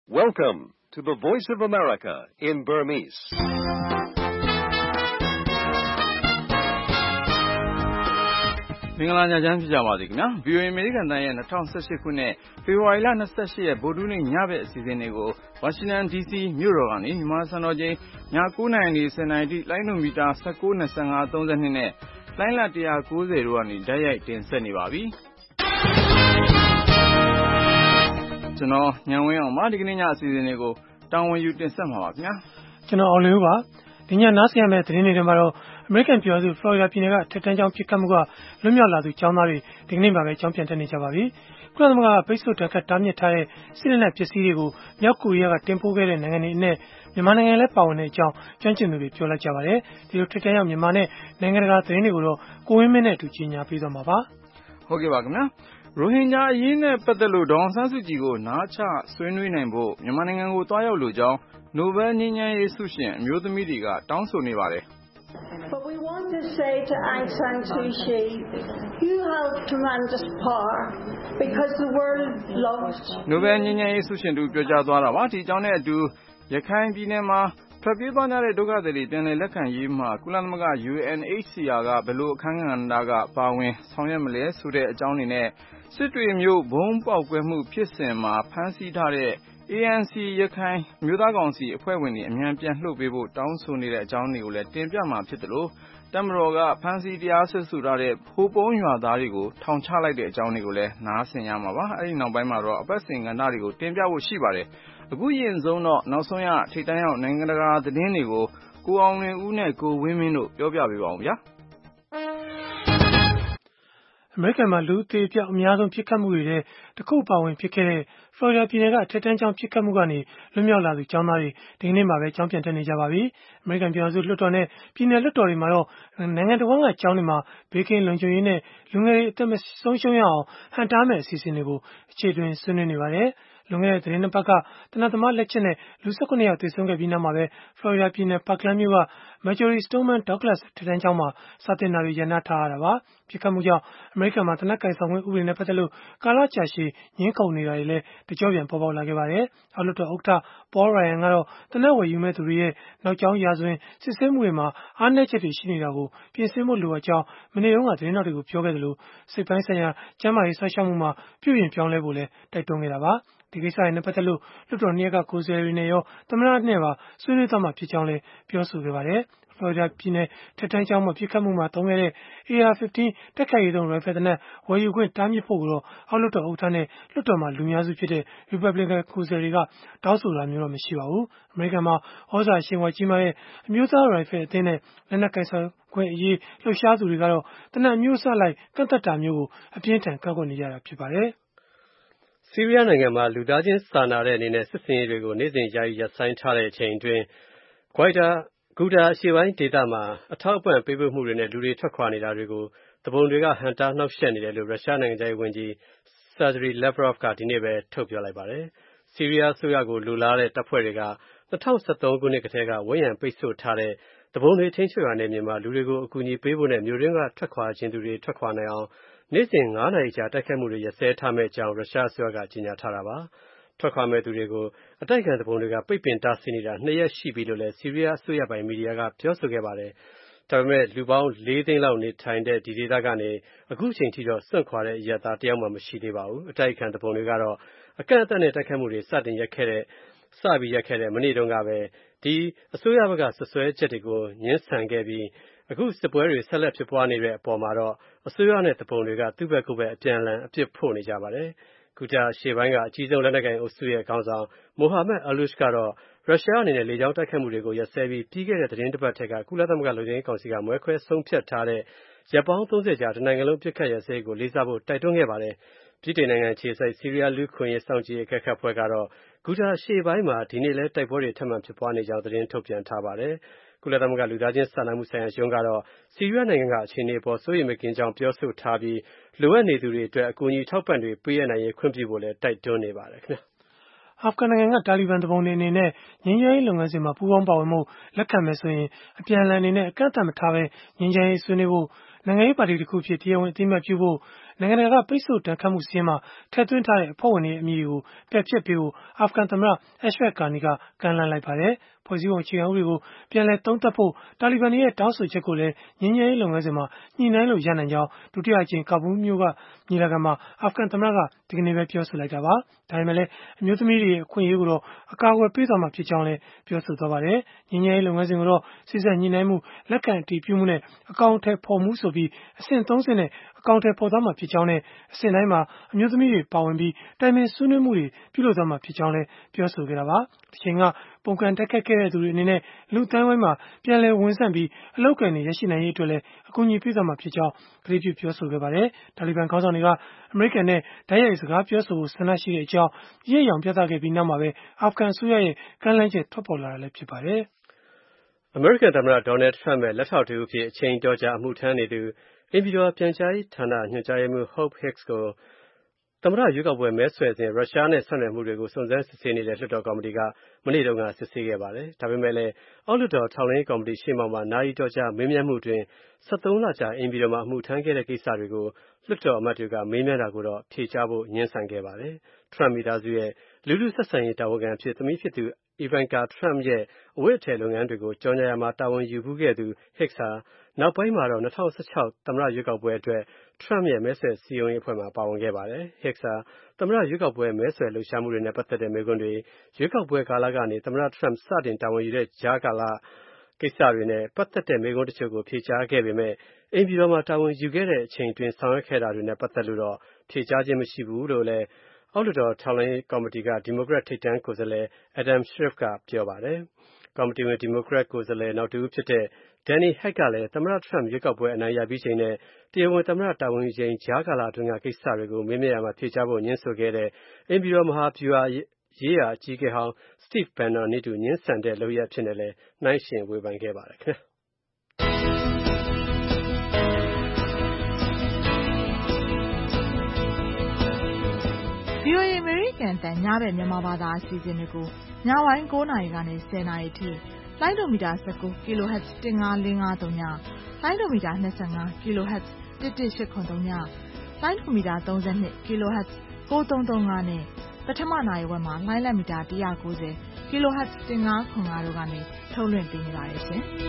Welcome to the Voice of America in Burmese. ။မင်္ဂလာညချမ်းဖြစ်ကြပါစေခင်ဗျာ။ VOA အမေရိကန်တန်ရဲ့2018ခုနှစ်ဖေဖော်ဝါရီလ28ရက်ဗုဒ္ဓဟူးနေ့ညဘက်အစီအစဉ်တွေကိုဝါရှင်တန် DC မြို့တော်ကနေမြန်မာစံတော်ချိန်ည9:00နာရီ 10:00နာရီထိလိုင်းဒိုမီတာ19, 25, 32နဲ့လိုင်းလ190တို့ကနေတိုက်ရိုက်တင်ဆက်နေပါပြီ။ကျွန်တော်ညံဝင်းအောင်ပါဒီကနေ့ညအစီအစဉ်တွေကိုတာဝန်ယူတင်ဆက်မှာပါခင်ဗျာ။ကျွန်တော်အောင်လေးပါဒီညနားဆင်ရမယ့်သတင်းတွေထဲမှာတော့အမေရိကန်ပြည်ထောင်စုဖလော်ရီဒါပြည်နယ်ကထက်တန်းကျောင်းပြစ်ခတ်မှုကလွတ်မြောက်လာသူကျောင်းသားတွေဒီကနေ့မှာပဲကျောင်းပြန်တက်နေကြပါပြီ။ကုလသမဂ္ဂပိတ်ဆို့တန်ခတ်တားမြစ်ထားတဲ့စစ်လက်နက်ပစ္စည်းတွေကိုမြောက်ကိုရီးယားကတင်ပို့ခဲ့တဲ့နိုင်ငံတွေအနက်မြန်မာနိုင်ငံလည်းပါဝင်တဲ့အကြောင်းကျွမ်းကျင်သူတွေပြောလိုက်ကြပါတယ်။ဒီလိုထက်တန်းကျောင်းမြန်မာနဲ့နိုင်ငံတကာသတင်းတွေကိုတော့ကိုဝင်းမင်းနဲ့အတူကြီးညာပေးသွားမှာပါ။ဟုတ်ကဲ့ပါခင်ဗျာ။ရိုဟင်ဂျာအရေးနဲ့ပတ်သက်လို့ဒေါ်အောင်ဆန်းစုကြည်ကိုနားချဆွေးနွေးနိုင်ဖို့မြန်မာနိုင်ငံကိုသွားရောက်လိုကြောင်းနိုဘယ်ငြိမ်းချမ်းရေးဆုရှင်အမျိုးသမီးတွေကတောင်းဆိုနေပါတယ်။ But we want to say to Aung San Suu Kyi, you have tremendous power because the world loves you. နိုဘယ်ငြိမ်းချမ်းရေးဆုရှင်တို့ပြောကြားသွားတာပါ။ဒီအကြောင်းနဲ့အတူရခိုင်ပြည်နယ်မှာထွက်ပြေးသွားကြတဲ့ဒုက္ခသည်တွေပြန်လည်လက်ခံရေးမှာကုလသမဂ္ဂ UNHCR ကဘယ်လိုအခန်းကဏ္ဍကပါဝင်ဆောင်ရွက်မလဲဆိုတဲ့အကြောင်းတွေနဲ့စစ်တွေမျိုးဘုံပေါက်ကွဲမှုဖြစ်စဉ်မှာဖမ်းဆီးထားတဲ့ ANC ရခိုင်မျိုးသားကောင်စီအဖွဲ့ဝင်တွေအမြန်ပြန်လွှတ်ပေးဖို့တောင်းဆိုနေတဲ့အကြောင်းတွေကိုလည်းတင်ပြမှာဖြစ်တယ်လို့တပ်မတော်ကဖမ်းဆီးတရားစွဲဆိုထားတဲ့ဖိုးပုံးရွာသားတွေကိုထောင်ချလိုက်တဲ့အကြောင်းတွေကိုလည်းနားဆင်ရမှာပါ။အဲဒီနောက်ပိုင်းမှာတော့အပတ်စဉ်ကဏ္ဍတွေကိုတင်ပြဖို့ရှိပါတယ်။အခုရင်ဆုံးတော့နောက်ဆုံးရထိပ်တန်းရောက်နိုင်ငံတကာသတင်းတွေကိုကိုအောင်လွင်ဦးနဲ့ကိုဝင်းမင်းတို့ပြောပြပေးပါအောင်ဗျာ။အမေရိကန်မှာလူအသေးအပြောက်အများဆုံးပြစ်ခတ်မှုတွေထဲတစ်ခုပါဝင်ဖြစ်ခဲ့တဲ့ဖလော်ရီဒါပြည်နယ်ကထက်တန်းကျောင်းပြစ်ခတ်မှုကနေလွတ်မြောက်လာသူကျောင်းသားတွေဒီကနေ့မှာပဲကျောင်းပြန်တက်နေကြပါပြီ။အမေရိကန်ပြည်ထောင်စုလွှတ်တော်နဲ့ပြည်နယ်လွှတ်တော်တွေမှာတော့နိုင်ငံတော်ကကျောင်းတွေမှာဘေးကင်းလုံခြုံရေးနဲ့လူငယ်တွေအသက်မဆုံးရှုံးရအောင်ဟန်တားမယ့်အစီအစဉ်တွေကိုအခြေတွင်ဆွေးနွေးနေပါတယ်။လွန်ခဲ့တဲ့သတင်းနှစ်ပတ်ကတနတ်သမားလက်ချက်နဲ့လူ19ယောက်သေဆုံးခဲ့ပြီးနောက်မှာပဲဖလော်ရီဒါပြည်နယ်ပါကလန်းမြို့က Marjory Stoneman Douglas ထက်တန်းကျောင်းမှာစာသင်တာတွေရန်နာထားရတာပါ။ပြစ်ခတ်မှုကြောင့်အမေရိကန်မှာသေနတ်ကိုင်ဆောင်ခွင့်ဥပဒေနဲ့ပတ်သက်လို့ကာလကြာရှည်ငြင်းခုန်နေတာတွေလည်းတကြော့ပြန်ပေါ်ပေါက်လာခဲ့ပါတယ်။အောက်လွှတ်တော်ဥက္ကဋ္ဌ Paul Ryan ကတော့သေနတ်ဝယ်ယူမဲ့သူတွေရဲ့နောက်ကျောင်းရာဇဝင်စစ်ဆေးမှုတွေမှာအားနည်းချက်တွေရှိနေတာကိုပြင်ဆင်ဖို့လိုအပ်ကြောင်းမနေ့တုန်းကသတင်းတော်တွေကိုပြောခဲ့တယ်လို့စိတ်ပိုင်းဆိုင်ရာကျန်းမာရေးစောင့်ရှောက်မှုမှာပြုပြင်ပြောင်းလဲဖို့လည်းတိုက်တွန်းခဲ့တာပါ။ဒီကိစ္စတွေနဲ့ပတ်သက်လို့လွှတ်တော်နှစ်ရပ်ကကိုယ်စားလှယ်တွေနဲ့ရောသမ္မတနဲ့ပါဆွေးနွေးသွားမှာဖြစ်ကြောင်းလည်းပြောဆိုခဲ့ပါတယ်။ဖလော်ရီဒါပြည်နယ်ထက်တန်းကျောင်းမှာပြစ်ခတ်မှုမှာသုံးခဲ့တဲ့ AR-15 တိုက်ခိုက်ရေးသုံးရိုင်ဖယ်သေနတ်ဝယ်ယူခွင့်တားမြစ်ဖို့ကိုတော့အောက်လွှတ်တော်ဥက္ကဋ္ဌနဲ့လွှတ်တော်မှာလူများစုဖြစ်တဲ့ Republican ကိုယ်စားလှယ်တွေကတောင်းဆိုတာမျိုးတော့မရှိပါဘူး။အမေရိကန်မှာဩဇာအရှိန်အဝါကြီးမားတဲ့အမျိုးသားရိုင်ဖယ်အသင်းနဲ့လက်နက်ကိုင်ဆောင်ခွင့်အရေးလှုပ်ရှားသူတွေကတော့သေနတ်အမျိုးအစားလိုက်ကန့်သက်တာမျိုးကိုအပြင်းထန်ကန့်ကွက်နေကြတာဖြစ်ပါတယ်။ဆီးရီးယားနိုင်ငံမှာလူသားချင်းစာနာတဲ့အနေနဲ့စစ်ဆင်ရေးတွေကိုနေ့စဉ်ယာယီရပ်ဆိုင်းထားတဲ့အချိန်အတွင်းဂူတာအရှေ့ပိုင်းဒေသမှာအထောက်အပံ့ပေးပို့မှုတွေနဲ့လူတွေထွက်ခွာနေတာတွေကိုသူပုန်တွေကဟန့်တားနှောက်ယှက်နေတယ်လို့ရုရှားနိုင်ငံခြားရေးဝန်ကြီး Sergei Lavrov ကဒီနေ့ပဲထုတ်ပြောလိုက်ပါတယ်။ဆီးရီးယားအစိုးရကိုလိုလားတဲ့တပ်ဖွဲ့တွေက2013ခုနှစ်ကတည်းကဝန်းရံပိတ်ဆို့ထားတဲ့သူပုန်တွေထိန်းချုပ်ရာနယ်မြေမှာလူတွေကိုအကူအညီပေးဖို့နဲ့မြို့တွင်းကထွက်ခွာခြင်းသူတွေထွက်ခွာနိုင်အောင်နေ့စဉ်9နာရီကြာတိုက်ခိုက်မှုတွေရပ်စဲထားမယ့်အကြောင်းရုရှားအစိုးရကကြေညာထားတာပါ။ထွက်ခွာမဲ့သူတွေကိုအတိုက်အခံသူပုန်တွေကပိတ်ပင်တားဆီးနေတာ2ရက်ရှိပြီလို့လည်းဆီးရီးယားအစိုးရပိုင်မီဒီယာကပြောဆိုခဲ့ပါတယ်။ဒါပေမဲ့လူပေါင်း4သိန်းလောက်နေထိုင်တဲ့ဒီဒေသကနေအခုချိန်ထိတော့စွန့်ခွာတဲ့အရပ်သားတယောက်မှမရှိသေးပါဘူး။အတိုက်အခံသူပုန်တွေကတော့အကန့်အသတ်နဲ့တိုက်ခိုက်မှုတွေစပြီးရက်ခဲ့တဲ့မနေ့တုန်းကပဲဒီအစိုးရဘက်ကဆွဆွဲချက်တွေကိုငြင်းဆန်ခဲ့ပြီးအခုစစ်ပွဲတွေဆက်လက်ဖြစ်ပွားနေတဲ့အပေါ်မှာတော့အစိုးရနဲ့သူပုန်တွေကသူ့ဘက်ကိုပဲအပြန်အလှန်အပြစ်ဖို့နေကြပါတယ်။ဂူတာရှေ့ပိုင်းကအကြီးဆုံးလက်နက်ကိုင်အုပ်စုရဲ့ခေါင်းဆောင်မိုဟာမက်အလူရှ်ကတော့ရုရှားအနေနဲ့လေကြောင်းတိုက်ခိုက်မှုတွေကိုရပ်စဲပြီးပြီးခဲ့တဲ့သတင်းတစ်ပတ်ထက်ကကုလသမဂ္ဂလုံခြုံရေးကောင်စီကမွဲခွဲဆုံးဖြတ်ထားတဲ့ရပ်ပေါင်း30ကြာတနိုင်ငံလုံးပြစ်ခတ်ရပ်စဲရေးကိုလေးစားဖို့တိုက်တွန်းခဲ့ပါတယ်။ပြည်ထောင်နိုင်ငံခြေစိုက်ဆီးရီးယားလူ့ခွင့်ရေးစောင့်ကြည့်ရေးအကဲခတ်ဖွဲ့ကတော့ဂူတာရှေ့ပိုင်းမှာဒီနေ့လဲတိုက်ပွဲတွေထပ်မံဖြစ်ပွားနေကြောင်းသတင်းထုတ်ပြန်ထားပါတယ်။ကုလသမဂ္ဂလူသားချင်းစာနာမှုဆိုင်ရာရုံးကတော့ဆီးရီးယားနိုင်ငံကအခြေအနေပေါ်စိုးရိမ်မကင်းကြောင်းပြောဆိုထားပြီးလိုအပ်နေသူတွေအတွက်အကူအညီထောက်ပံ့တွေပေးရနိုင်ရေးခွင့်ပြုဖို့လည်းတိုက်တွန်းနေပါတယ်ခင်ဗျာ။အာဖဂန်နိုင်ငံကတာလီဘန်သူပုန်တွေအနေနဲ့ငြိမ်းချမ်းရေးလုပ်ငန်းစဉ်မှာပူးပေါင်းပါဝင်မှုလက်ခံမယ်ဆိုရင်အပြန်အလှန်အနေနဲ့အကန့်အသတ်မထားဘဲငြိမ်းချမ်းရေးဆွေးနွေးဖို့နိုင်ငံရေးပါတီတစ်ခုဖြစ်တရားဝင်အသိအမှတ်ပြုဖို့နိုင်ငံတကာကပိတ်ဆို့ဒဏ်ခတ်မှုစာရင်းမှာထည့်သွင်းထားတဲ့အဖွဲ့ဝင်တွေအမည်တွေကိုပယ်ဖျက်ပေးဖို့အာဖဂန်သမ္မတ Ashraf Ghani ကကမ်းလှမ်းလိုက်ပါတယ်။ဖွဲ့စည်းပုံအခြေခံဥပဒေကိုပြန်လည်သုံးသပ်ဖို့တာလီဘန်တွေရဲ့တောင်းဆိုချက်ကိုလည်းငြိမ်းချမ်းရေးလုပ်ငန်းစဉ်မှာညှိနှိုင်းလို့ရနိုင်ကြောင်းဒုတိယအကြိမ်ကာဘူးမြို့ကညီလာခံမှာအာဖဂန်သမ္မတကဒီကနေ့ပဲပြောဆိုလိုက်တာပါ။ဒါပေမဲ့လည်းအမျိုးသမီးတွေရဲ့အခွင့်အရေးကိုတော့အကာအကွယ်ပေးသွားမှာဖြစ်ကြောင်းလည်းပြောဆိုသွားပါတယ်။ငြိမ်းချမ်းရေးလုပ်ငန်းစဉ်ကိုတော့စစ်ဆက်ညှိနှိုင်းမှုလက်ခံအတည်ပြုမှုနဲ့အကောင့်အထည်ဖော်မှုဆိုပြီးအဆင့်3ဆင့်နဲ့အကောင့်အထည်ဖော်သွားမှာဖြစ်ကြောင်းနဲ့အဆင့်တိုင်းမှာအမျိုးသမီးတွေပါဝင်ပြီးတိုင်ပင်ဆွေးနွေးမှုတွေပြုလုပ်သွားမှာဖြစ်ကြောင်းလည်းပြောဆိုခဲ့တာပါ။ဒီချိန်ကပုံကန်တက်ခတ်ခဲ့တဲ့သူတွေအနေနဲ့လူတန်းဝိုင်းမှာပြန်လည်ဝင်ဆန့်ပြီးအလောက်ကန်တွေရရှိနိုင်ရေးအတွက်လည်းအကူအညီပေးသွားမှာဖြစ်ကြောင်းကတိပြုပြောဆိုခဲ့ပါတယ်။တာလီဘန်ခေါင်းဆောင်တွေကအမေရိကန်နဲ့တိုက်ရိုက်စကားပြောဆိုဖို့ဆန္ဒရှိတဲ့အကြောင်းရည်ရောင်ပြသခဲ့ပြီးနောက်မှာပဲအာဖဂန်အစိုးရရဲ့ကမ်းလှမ်းချက်ထွက်ပေါ်လာတာလည်းဖြစ်ပါတယ်။အမေရိကန်သမ္မတ Donald Trump ရဲ့လက်ထောက်တဦးအဖြစ်အချိန်တော်ကြာအမှုထမ်းနေသူအိမ်ဖြူတော်ပြန်ကြားရေးဌာနညွှန်ကြားရေးမှူး Hope Hicks ကိုသမ္မတရွေးကောက်ပွဲမဲဆွယ်စဉ်ရုရှားနဲ့ဆက်နွယ်မှုတွေကိုစုံစမ်းစစ်ဆေးနေတဲ့လွှတ်တော်ကော်မတီကမနေ့တုန်းကစစ်ဆေးခဲ့ပါတယ်။ဒါပေမဲ့လည်းအောက်လွှတ်တော်ထောက်လှမ်းရေးကော်မတီရှေ့မှောက်မှာနာရီတော်ကြာမေးမြန်းမှုအတွင်း73လကြာအိမ်ဖြူတော်မှာအမှုထမ်းခဲ့တဲ့ကိစ္စတွေကိုလွှတ်တော်အမတ်တွေကမေးမြန်းတာကိုတော့ဖြေကြားဖို့ငြင်းဆန်ခဲ့ပါတယ်။ Trump မိသားစုရဲ့လူထုဆက်ဆံရေးတာဝန်ခံအဖြစ်သမီးဖြစ်သူIvanka Trump ရဲ့အဝတ်အထည်လုပ်ငန်းတွေကိုကြော်ညာရာမှာတာဝန်ယူဖူးခဲ့သူ Hicks ဟာနောက်ပိုင်းမှာတော့2016သမ္မတရွေးကောက်ပွဲအတွက် Trump ရဲ့မဲဆွယ်စည်းရုံးရေးအဖွဲ့မှာပါဝင်ခဲ့ပါတယ်။ Hicks ဟာသမ္မတရွေးကောက်ပွဲမဲဆွယ်လှုပ်ရှားမှုတွေနဲ့ပတ်သက်တဲ့မေးခွန်းတွေရွေးကောက်ပွဲကာလကနေသမ္မတ Trump စတင်တာဝန်ယူတဲ့ကြားကာလကိစ္စတွေနဲ့ပတ်သက်တဲ့မေးခွန်းတချို့ကိုဖြေကြားခဲ့ပေမဲ့အိမ်ဖြူတော်မှာတာဝန်ယူခဲ့တဲ့အချိန်အတွင်းဆောင်ရွက်ခဲ့တာတွေနဲ့ပတ်သက်လို့တော့ဖြေကြားခြင်းမရှိဘူးလို့လည်းအောက်လွှတ်တော်ထောက်လှမ်းရေးကော်မတီကဒီမိုကရက်ထိပ်တန်းကိုယ်စားလှယ် Adam Schiff ကပြောပါတယ်။ကော်မတီဝင်ဒီမိုကရက်ကိုယ်စားလှယ်နောက်တစ်ဦးဖြစ်တဲ့ Danny Heck ကလည်းသမ္မတ Trump ရွေးကောက်ပွဲအနိုင်ရပြီးချိန်နဲ့တရားဝင်သမ္မတတာဝန်ယူချိန်ကြားကာလအတွင်းကကိစ္စတွေကိုမေးမြန်းရာမှာဖြေကြားဖို့ငြင်းဆိုခဲ့တဲ့အိမ်ဖြူတော်မဟာဗျူဟာရေးရာအကြီးအကဲဟောင်း Steve Bannon နည်းတူငြင်းဆန်တဲ့လုပ်ရပ်အဖြစ်နဲ့လည်းနှိုင်းယှဉ်ဝေဖန်ခဲ့ပါတယ်ခင်ဗျာ VOA အမေရိကန်တန်ညဘက်မြန်မာဘာသာအစီအစဉ်တွေကိုညပိုင်း9:00 နာရီကနေ10:00 နာရီထိလိုင်းဒိုမီတာ19 kHz 15553ညလိုင်းဒိုမီတာ25 kHz 11883ညလိုင်းဒိုမီတာ32 kHz 9335နဲ့ပထမနိုင်ဝက်မှာလိုင်းလက်မီတာ190 kHz 1505တို့ကနေထုတ်လွှင့်ပေးနေပါတယ်ရှင်။